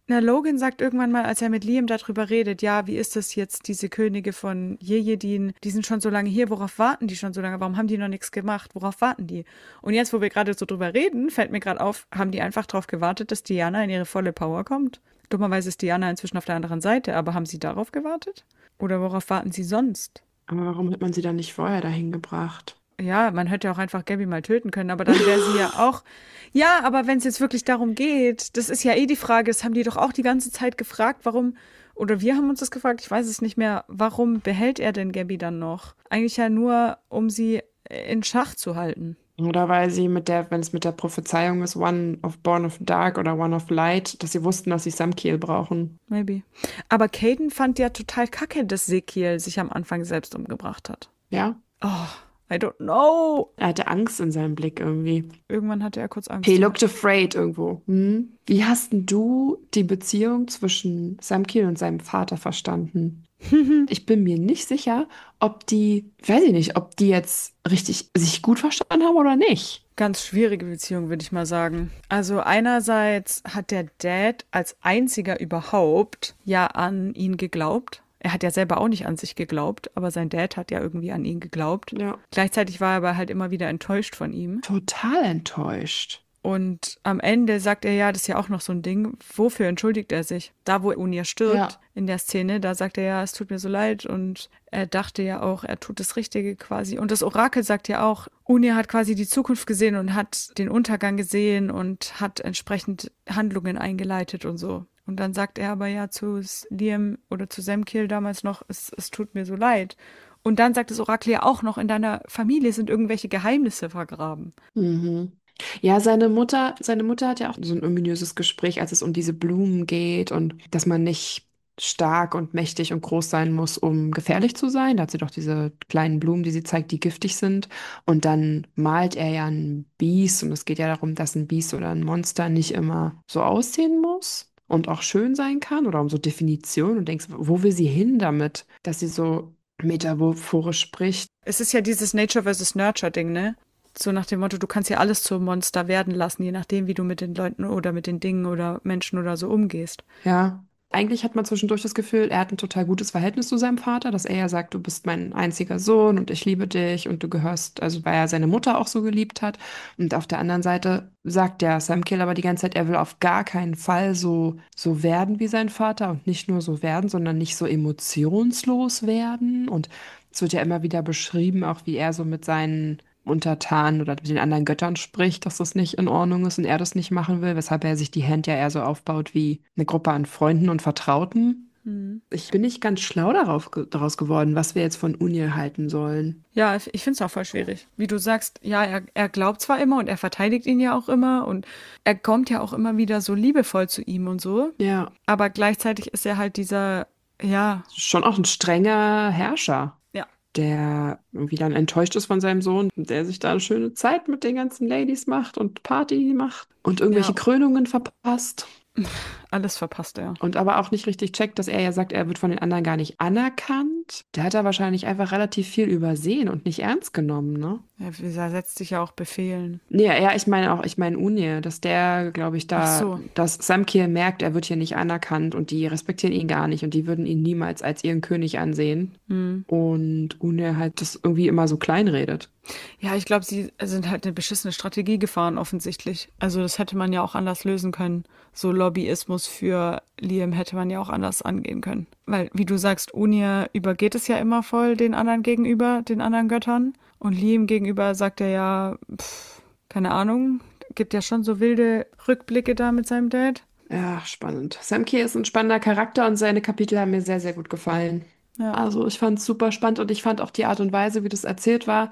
Na, Logan sagt irgendwann mal, als er mit Liam darüber redet, ja, wie ist das jetzt, diese Könige von Jejedin, die sind schon so lange hier, worauf warten die schon so lange? Warum haben die noch nichts gemacht? Worauf warten die? Und jetzt, wo wir gerade so drüber reden, fällt mir gerade auf, haben die einfach darauf gewartet, dass Diana in ihre volle Power kommt? Dummerweise ist Diana inzwischen auf der anderen Seite, aber haben sie darauf gewartet? Oder worauf warten sie sonst? Aber warum hat man sie dann nicht vorher dahin gebracht? Ja, man hätte ja auch einfach Gabby mal töten können, aber dann wäre sie ja auch. Ja, aber wenn es jetzt wirklich darum geht, das ist ja eh die Frage, das haben die doch auch die ganze Zeit gefragt, warum, oder wir haben uns das gefragt, ich weiß es nicht mehr, warum behält er denn Gabby dann noch? Eigentlich ja nur, um sie in Schach zu halten. Oder weil sie wenn es mit der Prophezeiung ist, One of Born of Dark oder One of Light, dass sie wussten, dass sie Samkiel brauchen. Maybe. Aber Caden fand ja total kacke, dass Sekiel sich am Anfang selbst umgebracht hat. Ja? Oh, I don't know. Er hatte Angst in seinem Blick irgendwie. Irgendwann hatte er kurz Angst. He looked afraid irgendwo. Hm? Wie hast denn du die Beziehung zwischen Samkiel und seinem Vater verstanden? Ich bin mir nicht sicher, ob die, weiß ich nicht, ob die jetzt richtig sich gut verstanden haben oder nicht. Ganz schwierige Beziehung, würde ich mal sagen. Also einerseits hat der Dad als einziger überhaupt ja an ihn geglaubt. Er hat ja selber auch nicht an sich geglaubt, aber sein Dad hat ja irgendwie an ihn geglaubt. Ja. Gleichzeitig war er aber halt immer wieder enttäuscht von ihm. Total enttäuscht. Und am Ende sagt er ja, das ist ja auch noch so ein Ding, wofür entschuldigt er sich? Da, wo Unia stirbt, Ja. in der Szene, da sagt er ja, es tut mir so leid und er dachte ja auch, er tut das Richtige quasi. Und das Orakel sagt ja auch, Unia hat quasi die Zukunft gesehen und hat den Untergang gesehen und hat entsprechend Handlungen eingeleitet und so. Und dann sagt er aber ja zu Liam oder zu Samkiel damals noch, es tut mir so leid. Und dann sagt das Orakel ja auch noch, in deiner Familie sind irgendwelche Geheimnisse vergraben. Mhm. Ja, seine Mutter hat ja auch so ein ominöses Gespräch, als es um diese Blumen geht und dass man nicht stark und mächtig und groß sein muss, um gefährlich zu sein. Da hat sie doch diese kleinen Blumen, die sie zeigt, die giftig sind. Und dann malt er ja ein Biest und es geht ja darum, dass ein Biest oder ein Monster nicht immer so aussehen muss und auch schön sein kann oder um so Definition und denkst, wo will sie hin damit, dass sie so metaphorisch spricht? Es ist ja dieses Nature versus Nurture-Ding, ne? So nach dem Motto, du kannst ja alles zum Monster werden lassen, je nachdem, wie du mit den Leuten oder mit den Dingen oder Menschen oder so umgehst. Ja, eigentlich hat man zwischendurch das Gefühl, er hat ein total gutes Verhältnis zu seinem Vater, dass er ja sagt, du bist mein einziger Sohn und ich liebe dich und du gehörst, also weil er seine Mutter auch so geliebt hat. Und auf der anderen Seite sagt der Sam Kill aber die ganze Zeit, er will auf gar keinen Fall so werden wie sein Vater und nicht nur so werden, sondern nicht so emotionslos werden. Und es wird ja immer wieder beschrieben, auch wie er so mit seinen Untertanen oder mit den anderen Göttern spricht, dass das nicht in Ordnung ist und er das nicht machen will, weshalb er sich die Hand ja eher so aufbaut wie eine Gruppe an Freunden und Vertrauten. Hm. Ich bin nicht ganz schlau daraus geworden, was wir jetzt von Unir halten sollen. Ja, ich finde es auch voll schwierig. Wie du sagst, ja, er glaubt zwar immer und er verteidigt ihn ja auch immer und er kommt ja auch immer wieder so liebevoll zu ihm und so, Ja, aber gleichzeitig ist er halt dieser, ja, schon auch ein strenger Herrscher, ja, der irgendwie dann enttäuscht ist von seinem Sohn, der sich da eine schöne Zeit mit den ganzen Ladies macht und Party macht und irgendwelche ja, Krönungen verpasst. alles verpasst er. Und aber auch nicht richtig checkt, dass er ja sagt, er wird von den anderen gar nicht anerkannt. Der hat da wahrscheinlich einfach relativ viel übersehen und nicht ernst genommen, ne? Er setzt sich ja auch Befehlen. Nee, ja, ich meine Unir, dass der, glaube ich, Ach da, so. dass Samkir merkt, er wird hier nicht anerkannt und die respektieren ihn gar nicht und die würden ihn niemals als ihren König ansehen. Hm. Und Unir halt das irgendwie immer so kleinredet. Ja, ich glaube, sie sind halt eine beschissene Strategie gefahren, offensichtlich. Also das hätte man ja auch anders lösen können. So Lobbyismus für Liam hätte man ja auch anders angehen können. Weil, wie du sagst, Unir übergeht es ja immer voll den anderen gegenüber, den anderen Göttern. Und Liam gegenüber sagt er ja, keine Ahnung, gibt ja schon so wilde Rückblicke da mit seinem Dad. Ja, spannend. Samkir ist ein spannender Charakter und seine Kapitel haben mir sehr, sehr gut gefallen. Ja, Also ich fand es super spannend und ich fand auch die Art und Weise, wie das erzählt war,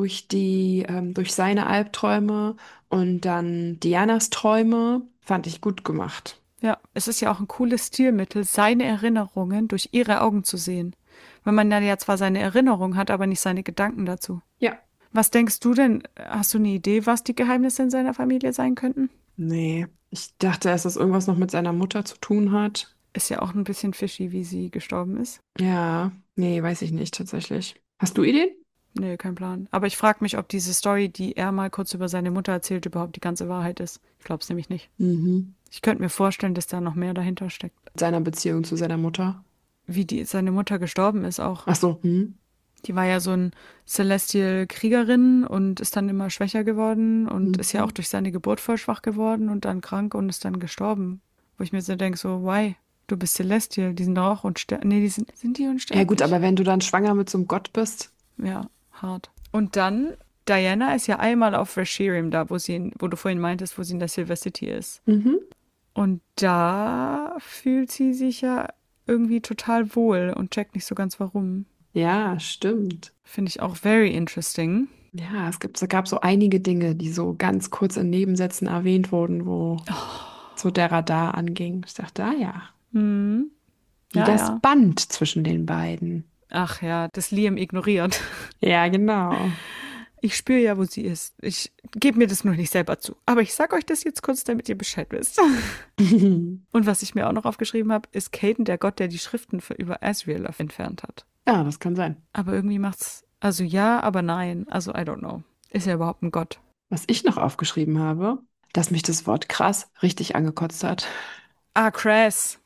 durch seine Albträume und dann Dianas Träume, fand ich gut gemacht. ja. Es ist ja auch ein cooles Stilmittel, seine Erinnerungen durch ihre Augen zu sehen. Wenn man dann ja zwar seine Erinnerung hat, aber nicht seine Gedanken dazu. Ja. Was denkst du denn? Hast du eine Idee, was die Geheimnisse in seiner Familie sein könnten? Nee, ich dachte erst, dass irgendwas noch mit seiner Mutter zu tun hat. Ist ja auch ein bisschen fishy, wie sie gestorben ist. Ja, nee, weiß ich nicht tatsächlich. Hast du Ideen? Nee, kein Plan. Aber ich frage mich, ob diese Story, die er mal kurz über seine Mutter erzählt, überhaupt die ganze Wahrheit ist. Ich glaube es nämlich nicht. Mhm. Ich könnte mir vorstellen, dass da noch mehr dahinter steckt. Seiner Beziehung zu seiner Mutter. Wie seine Mutter gestorben ist auch. Ach so, Die war ja so ein Celestial-Kriegerin und ist dann immer schwächer geworden und ist ja auch durch seine Geburt voll schwach geworden und dann krank und ist dann gestorben. Wo ich mir so denke, so, why? Du bist Celestial, die sind doch auch unsterblich. Nee, sind die unsterblich? Ja gut, aber wenn du dann schwanger mit so einem Gott bist. Ja, hart. Und dann, Diana ist ja einmal auf Reshirim da, wo du vorhin meintest, wo sie in der Silver City ist. Und da fühlt sie sich ja irgendwie total wohl und checkt nicht so ganz warum. Ja, stimmt. Finde ich auch very interesting. Ja, es gab so einige Dinge, die so ganz kurz in Nebensätzen erwähnt wurden, wo so der Radar anging. Ich dachte, ja. Wie Ja, das ja. Band zwischen den beiden. Ach ja, das Liam ignoriert. Ja, genau. Ich spüre ja, wo sie ist. Ich gebe mir das nur nicht selber zu. Aber ich sag euch das jetzt kurz, damit ihr Bescheid wisst. Und was ich mir auch noch aufgeschrieben habe, ist Caden der Gott, der die Schriften über Asriel entfernt hat. Ja, das kann sein. Aber irgendwie macht's, also ja, aber nein. Also I don't know. Ist er überhaupt ein Gott? Was ich noch aufgeschrieben habe, dass mich das Wort krass richtig angekotzt hat. Ah, Crass.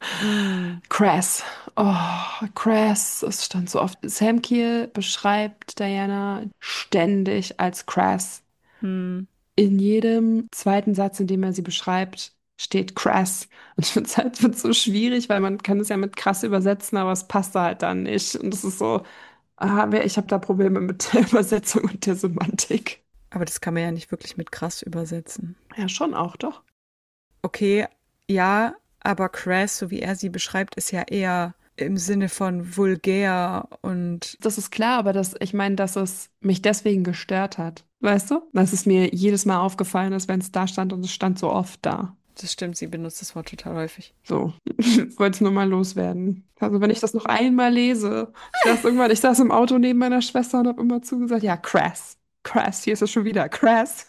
Crass. Oh, Crass. Es stand so oft. Sam Kiel beschreibt Diana ständig als Crass. In jedem zweiten Satz, in dem er sie beschreibt, steht crass. Und ich finde es halt wird so schwierig, weil man kann es ja mit krass übersetzen, aber es passt da halt dann nicht. Und das ist so, ich habe da Probleme mit der Übersetzung und der Semantik. Aber das kann man ja nicht wirklich mit krass übersetzen. Ja, schon auch, doch. Okay, ja, aber Crass, so wie er sie beschreibt, ist ja eher im Sinne von vulgär und Das ist klar, aber ich meine, dass es mich deswegen gestört hat. Weißt du? Dass es mir jedes Mal aufgefallen ist, wenn es da stand und es stand so oft da. das stimmt, sie benutzt das Wort total häufig. So, ich wollte es nur mal loswerden. Also wenn ich das noch einmal lese, ich saß im Auto neben meiner Schwester und habe immer zugesagt, ja, crass, crass, hier ist es schon wieder, crass.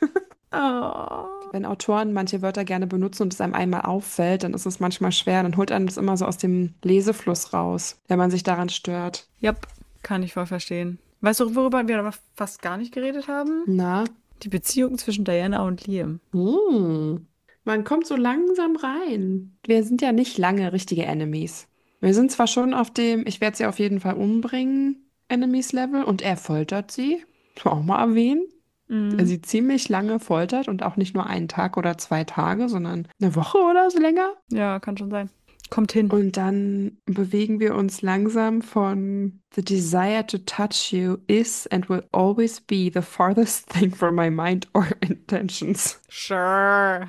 Oh. Wenn Autoren manche Wörter gerne benutzen und es einem einmal auffällt, dann ist es manchmal schwer. Dann holt einem das immer so aus dem Lesefluss raus, wenn man sich daran stört. Yep, kann ich voll verstehen. Weißt du, worüber wir aber fast gar nicht geredet haben? Na? Die Beziehung zwischen Diana und Liam. Man kommt so langsam rein. Wir sind ja nicht lange richtige Enemies. Wir sind zwar schon auf dem, ich werde sie auf jeden Fall umbringen, Enemies-Level und er foltert sie. Das auch mal erwähnen. Der sie ziemlich lange foltert und auch nicht nur einen Tag oder 2 Tage, sondern eine Woche oder so länger. Ja, kann schon sein. Kommt hin. Und dann bewegen wir uns langsam von The desire to touch you is and will always be the farthest thing from my mind or intentions. Sure.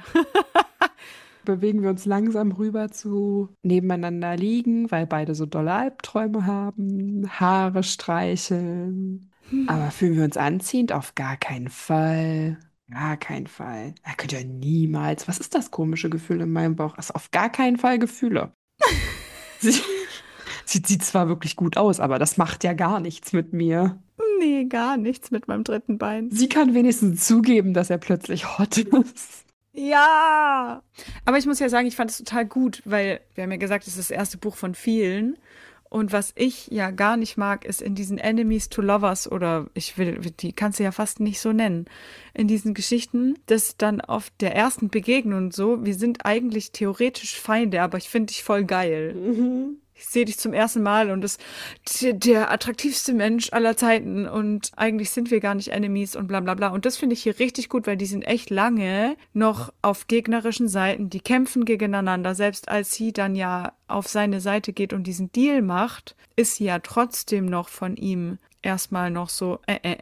Bewegen wir uns langsam rüber zu nebeneinander liegen, weil beide so dolle Albträume haben, Haare streicheln. Aber fühlen wir uns anziehend? Auf gar keinen Fall. Gar keinen Fall. Er könnte ja niemals. Was ist das komische Gefühl in meinem Bauch? Also auf gar keinen Fall Gefühle. Sie sieht zwar wirklich gut aus, aber das macht ja gar nichts mit mir. Nee, gar nichts mit meinem dritten Bein. Sie kann wenigstens zugeben, dass er plötzlich hot ist. Ja! Aber ich muss ja sagen, ich fand es total gut, weil wir haben ja gesagt, es ist das erste Buch von vielen. Und was ich ja gar nicht mag, ist in diesen Enemies to Lovers oder die kannst du ja fast nicht so nennen, in diesen Geschichten, dass dann auf der ersten Begegnung und so, wir sind eigentlich theoretisch Feinde, aber ich finde dich voll geil. Ich sehe dich zum ersten Mal und das der attraktivste Mensch aller Zeiten und eigentlich sind wir gar nicht Enemies und bla bla bla. Und das finde ich hier richtig gut, weil die sind echt lange noch auf gegnerischen Seiten, die kämpfen gegeneinander. Selbst als sie dann ja auf seine Seite geht und diesen Deal macht, ist sie ja trotzdem noch von ihm erstmal noch so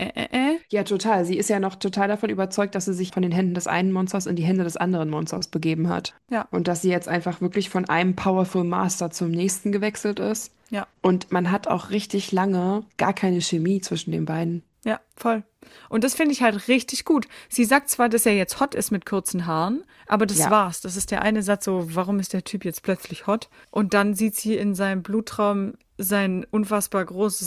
Ja, total. Sie ist ja noch total davon überzeugt, dass sie sich von den Händen des einen Monsters in die Hände des anderen Monsters begeben hat. Ja. Und dass sie jetzt einfach wirklich von einem Powerful Master zum nächsten gewechselt ist. Ja. Und man hat auch richtig lange gar keine Chemie zwischen den beiden. Ja, voll. Und das finde ich halt richtig gut. Sie sagt zwar, dass er jetzt hot ist mit kurzen Haaren, aber das war's. Das ist der eine Satz so, warum ist der Typ jetzt plötzlich hot? Und dann sieht sie in seinem Bluttraum sein unfassbar großes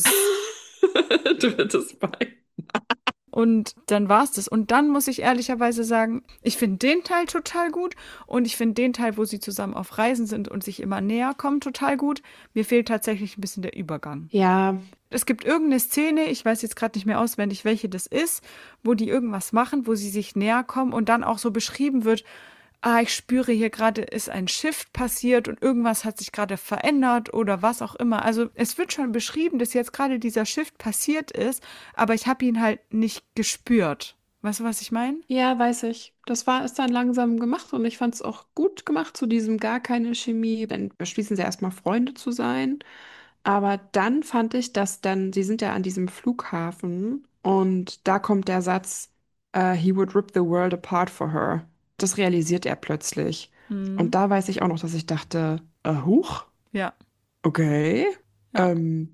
Drittes Bein. Und dann war's das. Und dann muss ich ehrlicherweise sagen, ich finde den Teil total gut und ich finde den Teil, wo sie zusammen auf Reisen sind und sich immer näher kommen, total gut. Mir fehlt tatsächlich ein bisschen der Übergang. Ja. Es gibt irgendeine Szene, ich weiß jetzt gerade nicht mehr auswendig, welche das ist, wo die irgendwas machen, wo sie sich näher kommen und dann auch so beschrieben wird, ich spüre hier gerade, ist ein Shift passiert und irgendwas hat sich gerade verändert oder was auch immer. Also es wird schon beschrieben, dass jetzt gerade dieser Shift passiert ist, aber ich habe ihn halt nicht gespürt. Weißt du, was ich meine? Ja, weiß ich. Ist dann langsam gemacht und ich fand es auch gut gemacht, zu diesem gar keine Chemie. Dann beschließen sie erstmal Freunde zu sein. Aber dann fand ich, sie sind ja an diesem Flughafen und da kommt der Satz, he would rip the world apart for her. Das realisiert er plötzlich. Und Mhm. da weiß ich auch noch, dass ich dachte, huch, Ja, okay, ja.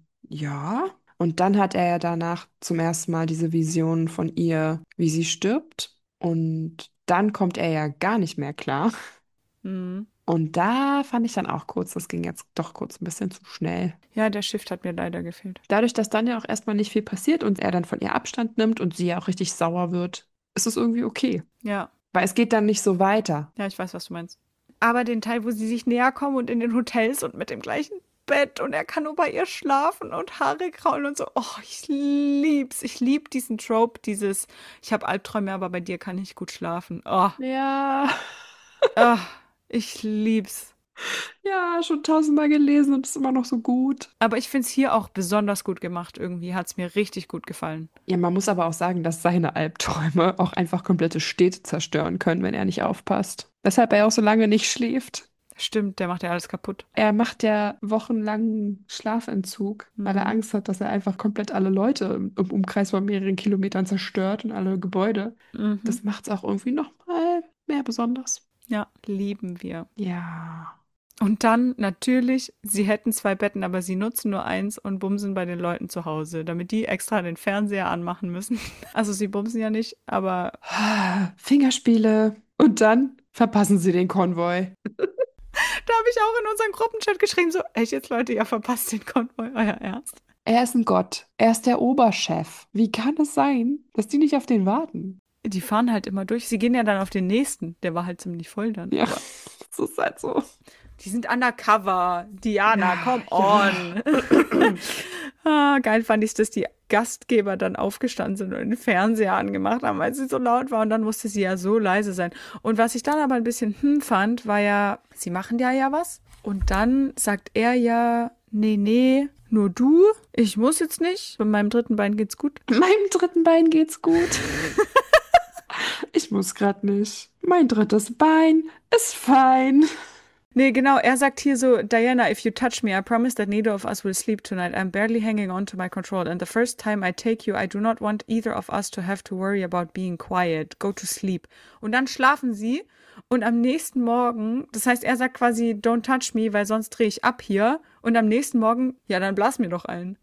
ja. Und dann hat er ja danach zum ersten Mal diese Vision von ihr, wie sie stirbt. Und dann kommt er ja gar nicht mehr klar. Mhm. Und da fand ich dann auch kurz, das ging jetzt doch kurz ein bisschen zu schnell. Ja, der Shift hat mir leider gefehlt. Dadurch, dass dann ja auch erstmal nicht viel passiert und er dann von ihr Abstand nimmt und sie ja auch richtig sauer wird, ist es irgendwie okay. Ja, Weil es geht dann nicht so weiter. ja, ich weiß, was du meinst. Aber den Teil, wo sie sich näher kommen und in den Hotels und mit dem gleichen Bett und er kann nur bei ihr schlafen und Haare kraulen und so. Oh, ich lieb's. Ich lieb diesen Trope, ich habe Albträume, aber bei dir kann ich gut schlafen. Oh, Ja, oh, ich lieb's. ja, schon tausendmal gelesen und ist immer noch so gut. Aber ich find's hier auch besonders gut gemacht. Irgendwie hat's mir richtig gut gefallen. Ja, man muss aber auch sagen, dass seine Albträume auch einfach komplette Städte zerstören können, wenn er nicht aufpasst. Weshalb er auch so lange nicht schläft. Stimmt, der macht ja alles kaputt. Er macht ja wochenlangen Schlafentzug, weil er Mhm. Angst hat, dass er einfach komplett alle Leute im Umkreis von mehreren Kilometern zerstört und alle Gebäude. Mhm. Das macht es auch irgendwie noch mal mehr besonders. Ja, lieben wir. Ja. Und dann natürlich, sie hätten 2 Betten, aber sie nutzen nur eins und bumsen bei den Leuten zu Hause, damit die extra den Fernseher anmachen müssen. Also sie bumsen ja nicht, aber Fingerspiele. Und dann verpassen sie den Konvoi. da habe ich auch in unseren Gruppenchat geschrieben, so, echt jetzt Leute, ihr verpasst den Konvoi, euer Ernst? Er ist ein Gott. Er ist der Oberchef. Wie kann es sein, dass die nicht auf den warten? Die fahren halt immer durch. Sie gehen ja dann auf den nächsten. Der war halt ziemlich voll dann. Ja, Aber das ist halt so. die sind undercover. Diana, Ja, come ja. on. Geil fand ich, dass die Gastgeber dann aufgestanden sind und den Fernseher angemacht haben, weil sie so laut war. Und dann musste sie ja so leise sein. Und was ich dann aber ein bisschen fand, war ja, sie machen ja was. Und dann sagt er ja, nee, nur du. Ich muss jetzt nicht. Bei meinem dritten Bein geht's gut. Meinem dritten Bein geht's gut. Ich muss grad nicht. Mein drittes Bein ist fein. Nee, genau, er sagt hier so, Diana, if you touch me, I promise that neither of us will sleep tonight. I'm barely hanging on to my control. And the first time I take you, I do not want either of us to have to worry about being quiet. Go to sleep. Und dann schlafen sie und am nächsten Morgen, das heißt, er sagt quasi, don't touch me, weil sonst drehe ich ab hier. Und am nächsten Morgen, ja, dann blas mir doch ein.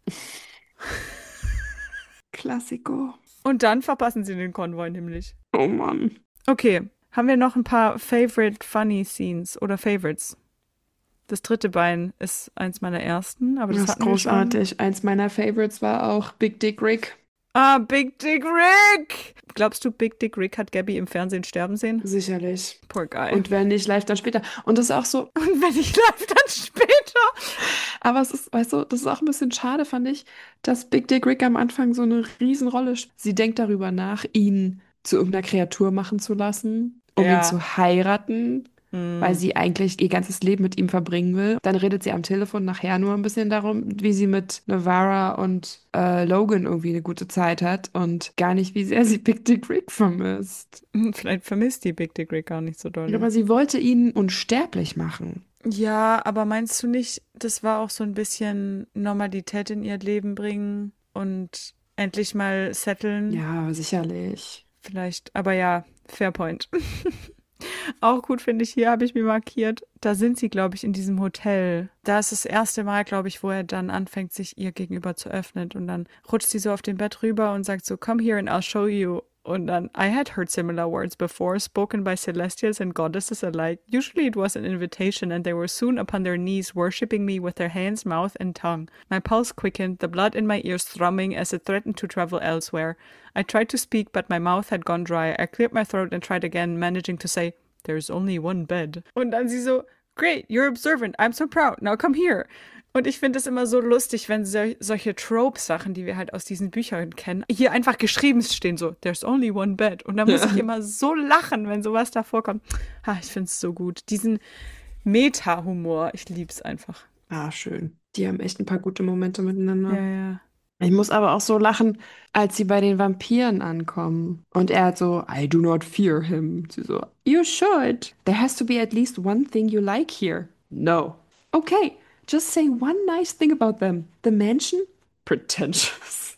Klassiko. Und dann verpassen sie den Konvoi nämlich. Oh Mann. Okay, haben wir noch ein paar Favorite Funny Scenes oder Favorites? Das dritte Bein ist eins meiner ersten, aber das Das ist hatten wir schon. großartig. Eins meiner Favorites war auch Big Dick Rick. Ah, Big Dick Rick! Glaubst du, Big Dick Rick hat Gabby im Fernsehen sterben sehen? Sicherlich. Poor guy. Und wenn nicht, live dann später. Und das ist auch so, Und wenn ich live, dann später. aber es ist, weißt du, das ist auch ein bisschen schade, fand ich, dass Big Dick Rick am Anfang so eine Riesenrolle spielt. Sie denkt darüber nach, ihn zu irgendeiner Kreatur machen zu lassen, um ihn Ja. zu heiraten, weil Hm. sie eigentlich ihr ganzes Leben mit ihm verbringen will. Dann redet sie am Telefon nachher nur ein bisschen darum, wie sie mit Navarra und Logan irgendwie eine gute Zeit hat und gar nicht, wie sehr sie Big Dick Rick vermisst. Vielleicht vermisst die Big Dick Rick gar nicht so doll. Aber sie wollte ihn unsterblich machen. Ja, aber meinst du nicht, das war auch so ein bisschen Normalität in ihr Leben bringen und endlich mal settlen? Ja, sicherlich. Vielleicht, aber ja, fair point. Auch gut finde ich, hier habe ich mir markiert, da sind sie, glaube ich, in diesem Hotel. Da ist das erste Mal, glaube ich, wo er dann anfängt, sich ihr gegenüber zu öffnen. Und dann rutscht sie so auf den Bett rüber und sagt so, come here and I'll show you. Und dann, I had heard similar words before, spoken by celestials and goddesses alike. Usually it was an invitation, and they were soon upon their knees, worshipping me with their hands, mouth, and tongue. My pulse quickened, the blood in my ears thrumming as it threatened to travel elsewhere. I tried to speak, but my mouth had gone dry. I cleared my throat and tried again, managing to say, there's only one bed. Und dann sie so, great, you're observant. I'm so proud. Now come here. Und ich finde es immer so lustig, wenn solche Trope-Sachen, die wir halt aus diesen Büchern kennen, hier einfach geschrieben stehen, so, there's only one bed. Und da muss ich immer so lachen, wenn sowas da vorkommt. Ich finde es so gut. Diesen Meta-Humor, ich lieb's einfach. Ah, schön. Die haben echt ein paar gute Momente miteinander. Ja, ja. Ich muss aber auch so lachen, als sie bei den Vampiren ankommen. Und er hat so, I do not fear him. Sie so, you should. There has to be at least one thing you like here. No. Okay, just say one nice thing about them. The mansion? Pretentious.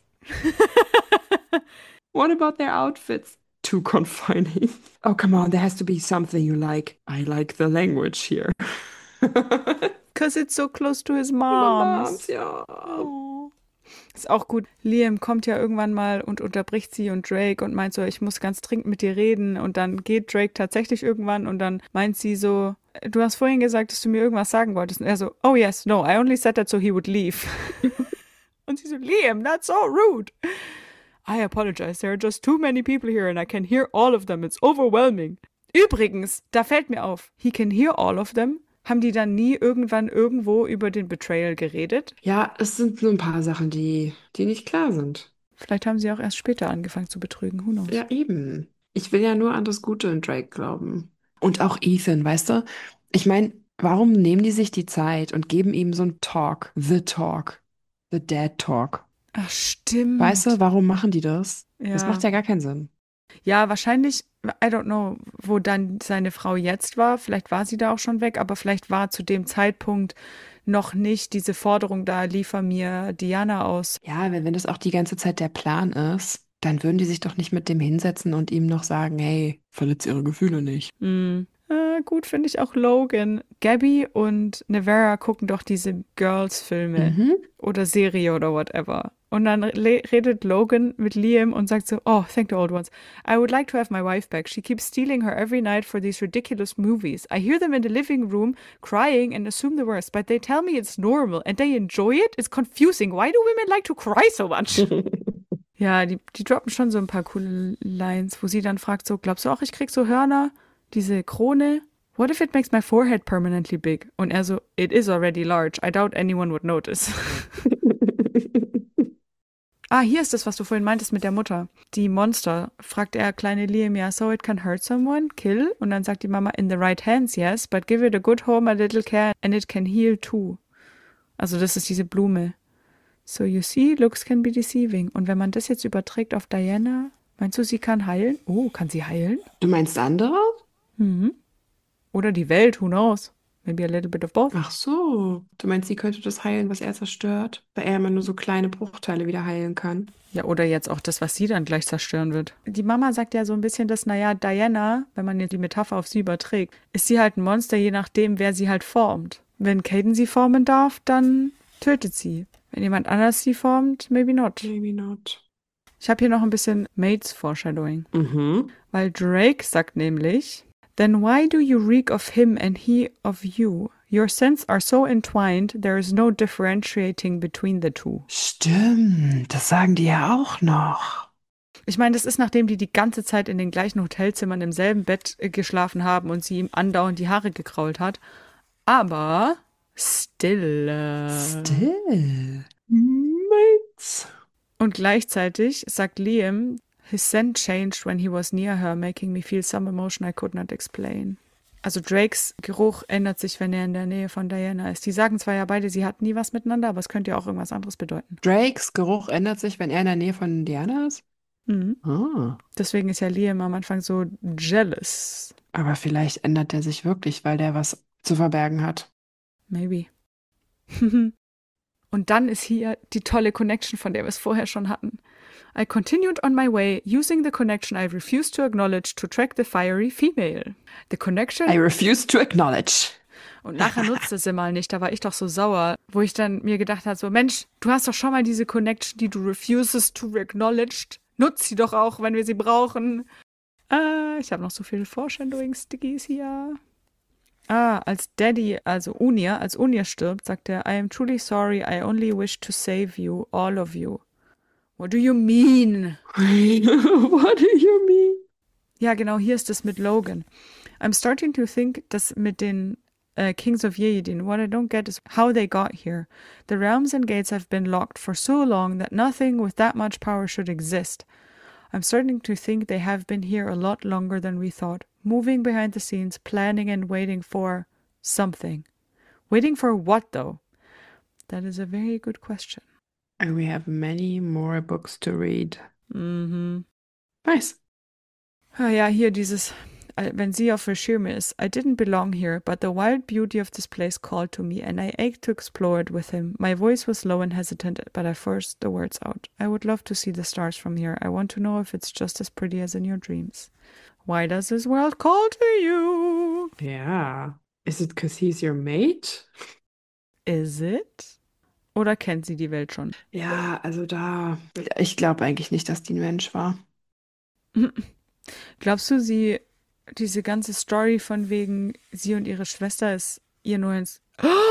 What about their outfits? Too confining. Oh, come on, there has to be something you like. I like the language here. Because it's so close to his Moms, mom's. ja. Oh. Ist auch gut. Liam kommt ja irgendwann mal und unterbricht sie und Drake und meint so, ich muss ganz dringend mit dir reden. Und dann geht Drake tatsächlich irgendwann und dann meint sie so, du hast vorhin gesagt, dass du mir irgendwas sagen wolltest. Und er so, oh yes, no, I only said that so he would leave. Und sie so, Liam, that's so rude. I apologize, there are just too many people here and I can hear all of them. It's overwhelming. Übrigens, da fällt mir auf, he can hear all of them. Haben die dann nie irgendwann irgendwo über den Betrayal geredet? Ja, es sind nur ein paar Sachen, die nicht klar sind. Vielleicht haben sie auch erst später angefangen zu betrügen. Who knows? Ja, eben. Ich will ja nur an das Gute in Drake glauben. Und auch Ethan, weißt du? Ich meine, warum nehmen die sich die Zeit und geben ihm so einen Talk? The Talk. The Dad Talk. Ach, stimmt. Weißt du, warum machen die das? Das Ja. macht ja gar keinen Sinn. Ja, wahrscheinlich, I don't know, wo dann seine Frau jetzt war. Vielleicht war sie da auch schon weg, aber vielleicht war zu dem Zeitpunkt noch nicht diese Forderung da, liefer mir Diana aus. Ja, wenn das auch die ganze Zeit der Plan ist, dann würden die sich doch nicht mit dem hinsetzen und ihm noch sagen, hey, verletz ihre Gefühle nicht. Gut finde ich auch Logan. Gabby und Nevera gucken doch diese Girls-Filme oder Serie oder whatever. Und dann redet Logan mit Liam und sagt so, oh, thank the old ones. I would like to have my wife back. She keeps stealing her every night for these ridiculous movies. I hear them in the living room crying and assume the worst, but they tell me it's normal and they enjoy it. It's confusing. Why do women like to cry so much? Ja, die droppen schon so ein paar coole Lines, wo sie dann fragt so, glaubst du auch, ich krieg so Hörner? Diese Krone? What if it makes my forehead permanently big? Und er so, it is already large. I doubt anyone would notice. Hier ist das, was du vorhin meintest mit der Mutter. Die Monster, fragt er kleine Liam, ja, so it can hurt someone, kill? Und dann sagt die Mama, in the right hands, yes, but give it a good home, a little care, and it can heal too. Also das ist diese Blume. So you see, looks can be deceiving. Und wenn man das jetzt überträgt auf Diana, meinst du, sie kann heilen? Oh, kann sie heilen? Du meinst andere? Oder die Welt, who knows? Maybe a little bit of both. Ach so. Du meinst, sie könnte das heilen, was er zerstört? Weil er immer nur so kleine Bruchteile wieder heilen kann. Ja, oder jetzt auch das, was sie dann gleich zerstören wird. Die Mama sagt ja so ein bisschen, dass, naja, Diana, wenn man jetzt die Metapher auf sie überträgt, ist sie halt ein Monster, je nachdem, wer sie halt formt. Wenn Caden sie formen darf, dann tötet sie. Wenn jemand anders sie formt, maybe not. Maybe not. Ich habe hier noch ein bisschen Mates Foreshadowing. Weil Drake sagt nämlich, then why do you reek of him and he of you? Your scents are so entwined, there is no differentiating between the two. Stimmt, das sagen die ja auch noch. Ich meine, das ist, nachdem die ganze Zeit in den gleichen Hotelzimmern im selben Bett geschlafen haben und sie ihm andauernd die Haare gekrault hat. Aber still. Mates. Und gleichzeitig sagt Liam, his scent changed when he was near her, making me feel some emotion I could not explain. Also Drakes Geruch ändert sich, wenn er in der Nähe von Diana ist. Die sagen zwar ja beide, sie hatten nie was miteinander, aber es könnte ja auch irgendwas anderes bedeuten. Drakes Geruch ändert sich, wenn er in der Nähe von Diana ist? Deswegen ist ja Liam am Anfang so jealous. Aber vielleicht ändert er sich wirklich, weil der was zu verbergen hat. Maybe. Und dann ist hier die tolle Connection, von der wir es vorher schon hatten. I continued on my way, using the connection I refused to acknowledge to track the fiery female. The connection... I refuse to acknowledge. Und nachher nutzte sie mal nicht, da war ich doch so sauer, wo ich dann mir gedacht habe, so Mensch, du hast doch schon mal diese Connection, die du refuses to acknowledge. Nutz sie doch auch, wenn wir sie brauchen. Ich habe noch so viele Foreshadowing-Stickies hier. Als Unir stirbt, sagt er, I am truly sorry, I only wish to save you, all of you. What do you mean? What do you mean? Ja, genau, hier ist es mit Logan. I'm starting to think, dass mit den kings of Yeadin. What I don't get is how they got here. The realms and gates have been locked for so long that nothing with that much power should exist. I'm starting to think they have been here a lot longer than we thought, moving behind the scenes, planning and waiting for something. Waiting for what, though? That is a very good question. And we have many more books to read. Mhm. Nice. Ah ja, hier dieses, wenn sie auf der Schirme ist. I didn't belong here, but the wild beauty of this place called to me, and I ached to explore it with him. My voice was low and hesitant, but I forced the words out. I would love to see the stars from here. I want to know if it's just as pretty as in your dreams. Why does this world call to you? Ja. Is it because he's your mate? Is it? Oder kennt sie die Welt schon? Ja, also ich glaube eigentlich nicht, dass die ein Mensch war. Glaubst du, diese ganze Story von wegen sie und ihre Schwester ist ihr nur ins...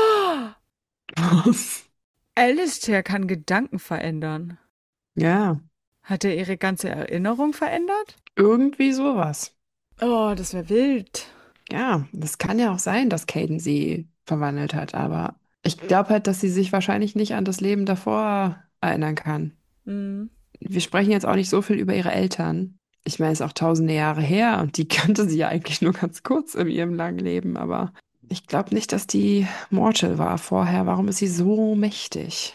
Was? Alistair kann Gedanken verändern. Ja, Hat er ihre ganze Erinnerung verändert? irgendwie sowas. Oh, das wäre wild. Ja, das kann ja auch sein, dass Caden sie verwandelt hat, aber ich glaube halt, dass sie sich wahrscheinlich nicht an das Leben davor erinnern kann. Mhm. Wir sprechen jetzt auch nicht so viel über ihre Eltern. Ich meine, es ist auch tausende Jahre her und die kannte sie ja eigentlich nur ganz kurz in ihrem langen Leben, aber ich glaube nicht, dass die Mortal war vorher. Warum ist sie so mächtig?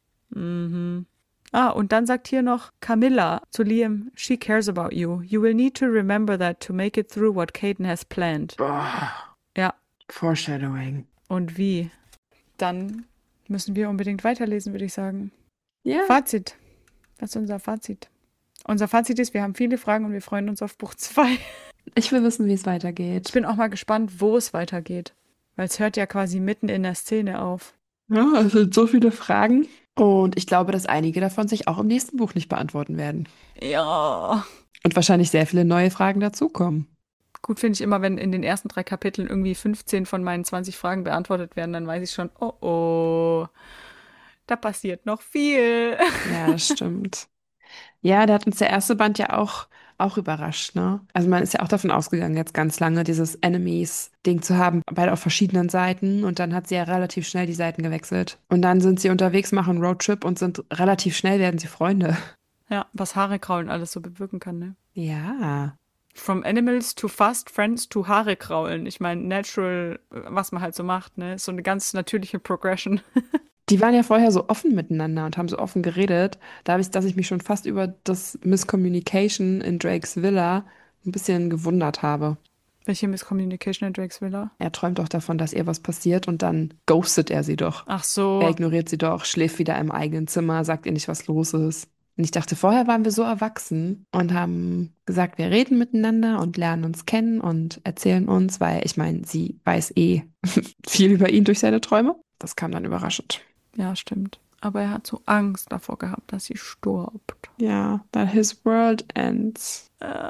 Mhm. Ah, und dann sagt hier noch Camilla zu Liam, she cares about you. You will need to remember that to make it through what Caden has planned. Boah, Ja, Foreshadowing. und wie? Dann müssen wir unbedingt weiterlesen, würde ich sagen. Ja. Fazit. Was ist unser Fazit? Unser Fazit ist, wir haben viele Fragen und wir freuen uns auf Buch 2. Ich will wissen, wie es weitergeht. Ich bin auch mal gespannt, wo es weitergeht. Weil es hört ja quasi mitten in der Szene auf. Ja, es sind so viele Fragen. Und ich glaube, dass einige davon sich auch im nächsten Buch nicht beantworten werden. Ja. Und wahrscheinlich sehr viele neue Fragen dazukommen. Gut finde ich immer, wenn in den ersten 3 Kapiteln irgendwie 15 von meinen 20 Fragen beantwortet werden, dann weiß ich schon, oh, da passiert noch viel. Ja, das stimmt. Ja, da hat uns der erste Band ja auch überrascht, ne? Also man ist ja auch davon ausgegangen, jetzt ganz lange dieses Enemies-Ding zu haben, beide auf verschiedenen Seiten. Und dann hat sie ja relativ schnell die Seiten gewechselt. Und dann sind sie unterwegs, machen einen Roadtrip und sind relativ schnell werden sie Freunde. Ja, was Haare kraulen alles so bewirken kann, ne? Ja. From Animals to Fast Friends to Haare kraulen. Ich meine, natural, was man halt so macht, ne? So eine ganz natürliche Progression. Die waren ja vorher so offen miteinander und haben so offen geredet, dass ich mich schon fast über das Miscommunication in Drakes Villa ein bisschen gewundert habe. Welche Miscommunication in Drakes Villa? Er träumt doch davon, dass ihr was passiert und dann ghostet er sie doch. Ach so. Er ignoriert sie doch, schläft wieder im eigenen Zimmer, sagt ihr nicht, was los ist. Und ich dachte, vorher waren wir so erwachsen und haben gesagt, wir reden miteinander und lernen uns kennen und erzählen uns, weil ich meine, sie weiß eh viel über ihn durch seine Träume. Das kam dann überraschend. Ja, stimmt. Aber er hat so Angst davor gehabt, dass sie stirbt. Ja, that his world ends.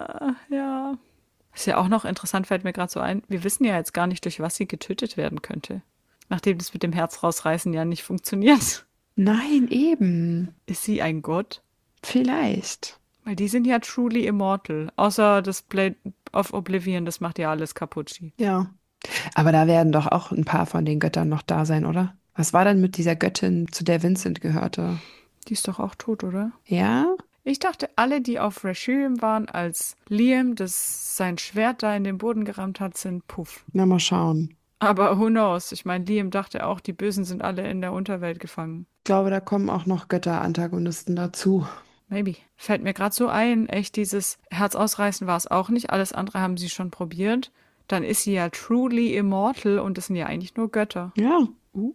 Ja. Ist ja auch noch interessant, fällt mir gerade so ein. Wir wissen ja jetzt gar nicht, durch was sie getötet werden könnte. Nachdem das mit dem Herz rausreißen ja nicht funktioniert. Nein, eben. Ist sie ein Gott? Vielleicht. Weil die sind ja truly immortal. Außer das Blade of Oblivion, das macht ja alles kaputt. Ja. Aber da werden doch auch ein paar von den Göttern noch da sein, oder? Was war denn mit dieser Göttin, zu der Vincent gehörte? Die ist doch auch tot, oder? Ja? Ich dachte, alle, die auf Rashirium waren, als Liam sein Schwert da in den Boden gerammt hat, sind puff. Na, mal schauen. Aber who knows? Ich meine, Liam dachte auch, die Bösen sind alle in der Unterwelt gefangen. Ich glaube, da kommen auch noch Götter-Antagonisten dazu. Maybe. Fällt mir gerade so ein, echt, dieses Herz ausreißen war es auch nicht. Alles andere haben sie schon probiert. Dann ist sie ja truly immortal und das sind ja eigentlich nur Götter. Ja.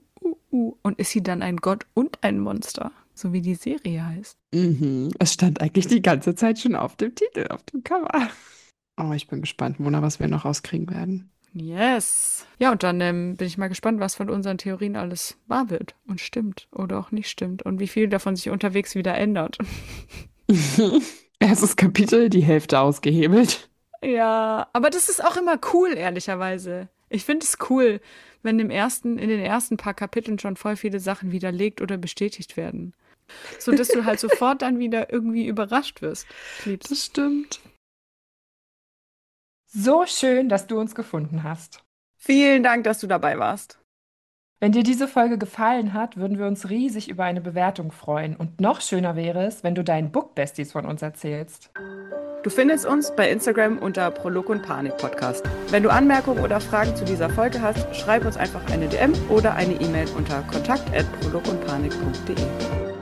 Und ist sie dann ein Gott und ein Monster? So wie die Serie heißt. Mhm. Es stand eigentlich die ganze Zeit schon auf dem Titel, auf dem Cover. Oh, ich bin gespannt, Mona, was wir noch rauskriegen werden. Yes. Ja, und dann bin ich mal gespannt, was von unseren Theorien alles wahr wird und stimmt oder auch nicht stimmt und wie viel davon sich unterwegs wieder ändert. Erstes Kapitel, die Hälfte ausgehebelt. Ja, aber das ist auch immer cool, ehrlicherweise. Ich finde es cool, wenn in den ersten paar Kapiteln schon voll viele Sachen widerlegt oder bestätigt werden. So dass du halt sofort dann wieder irgendwie überrascht wirst. Ich lieb's. Das stimmt. So schön, dass du uns gefunden hast. Vielen Dank, dass du dabei warst. Wenn dir diese Folge gefallen hat, würden wir uns riesig über eine Bewertung freuen. Und noch schöner wäre es, wenn du deinen Book-Besties von uns erzählst. Du findest uns bei Instagram unter Prolog und Panik Podcast. Wenn du Anmerkungen oder Fragen zu dieser Folge hast, schreib uns einfach eine DM oder eine E-Mail unter kontakt@prologundpanik.de.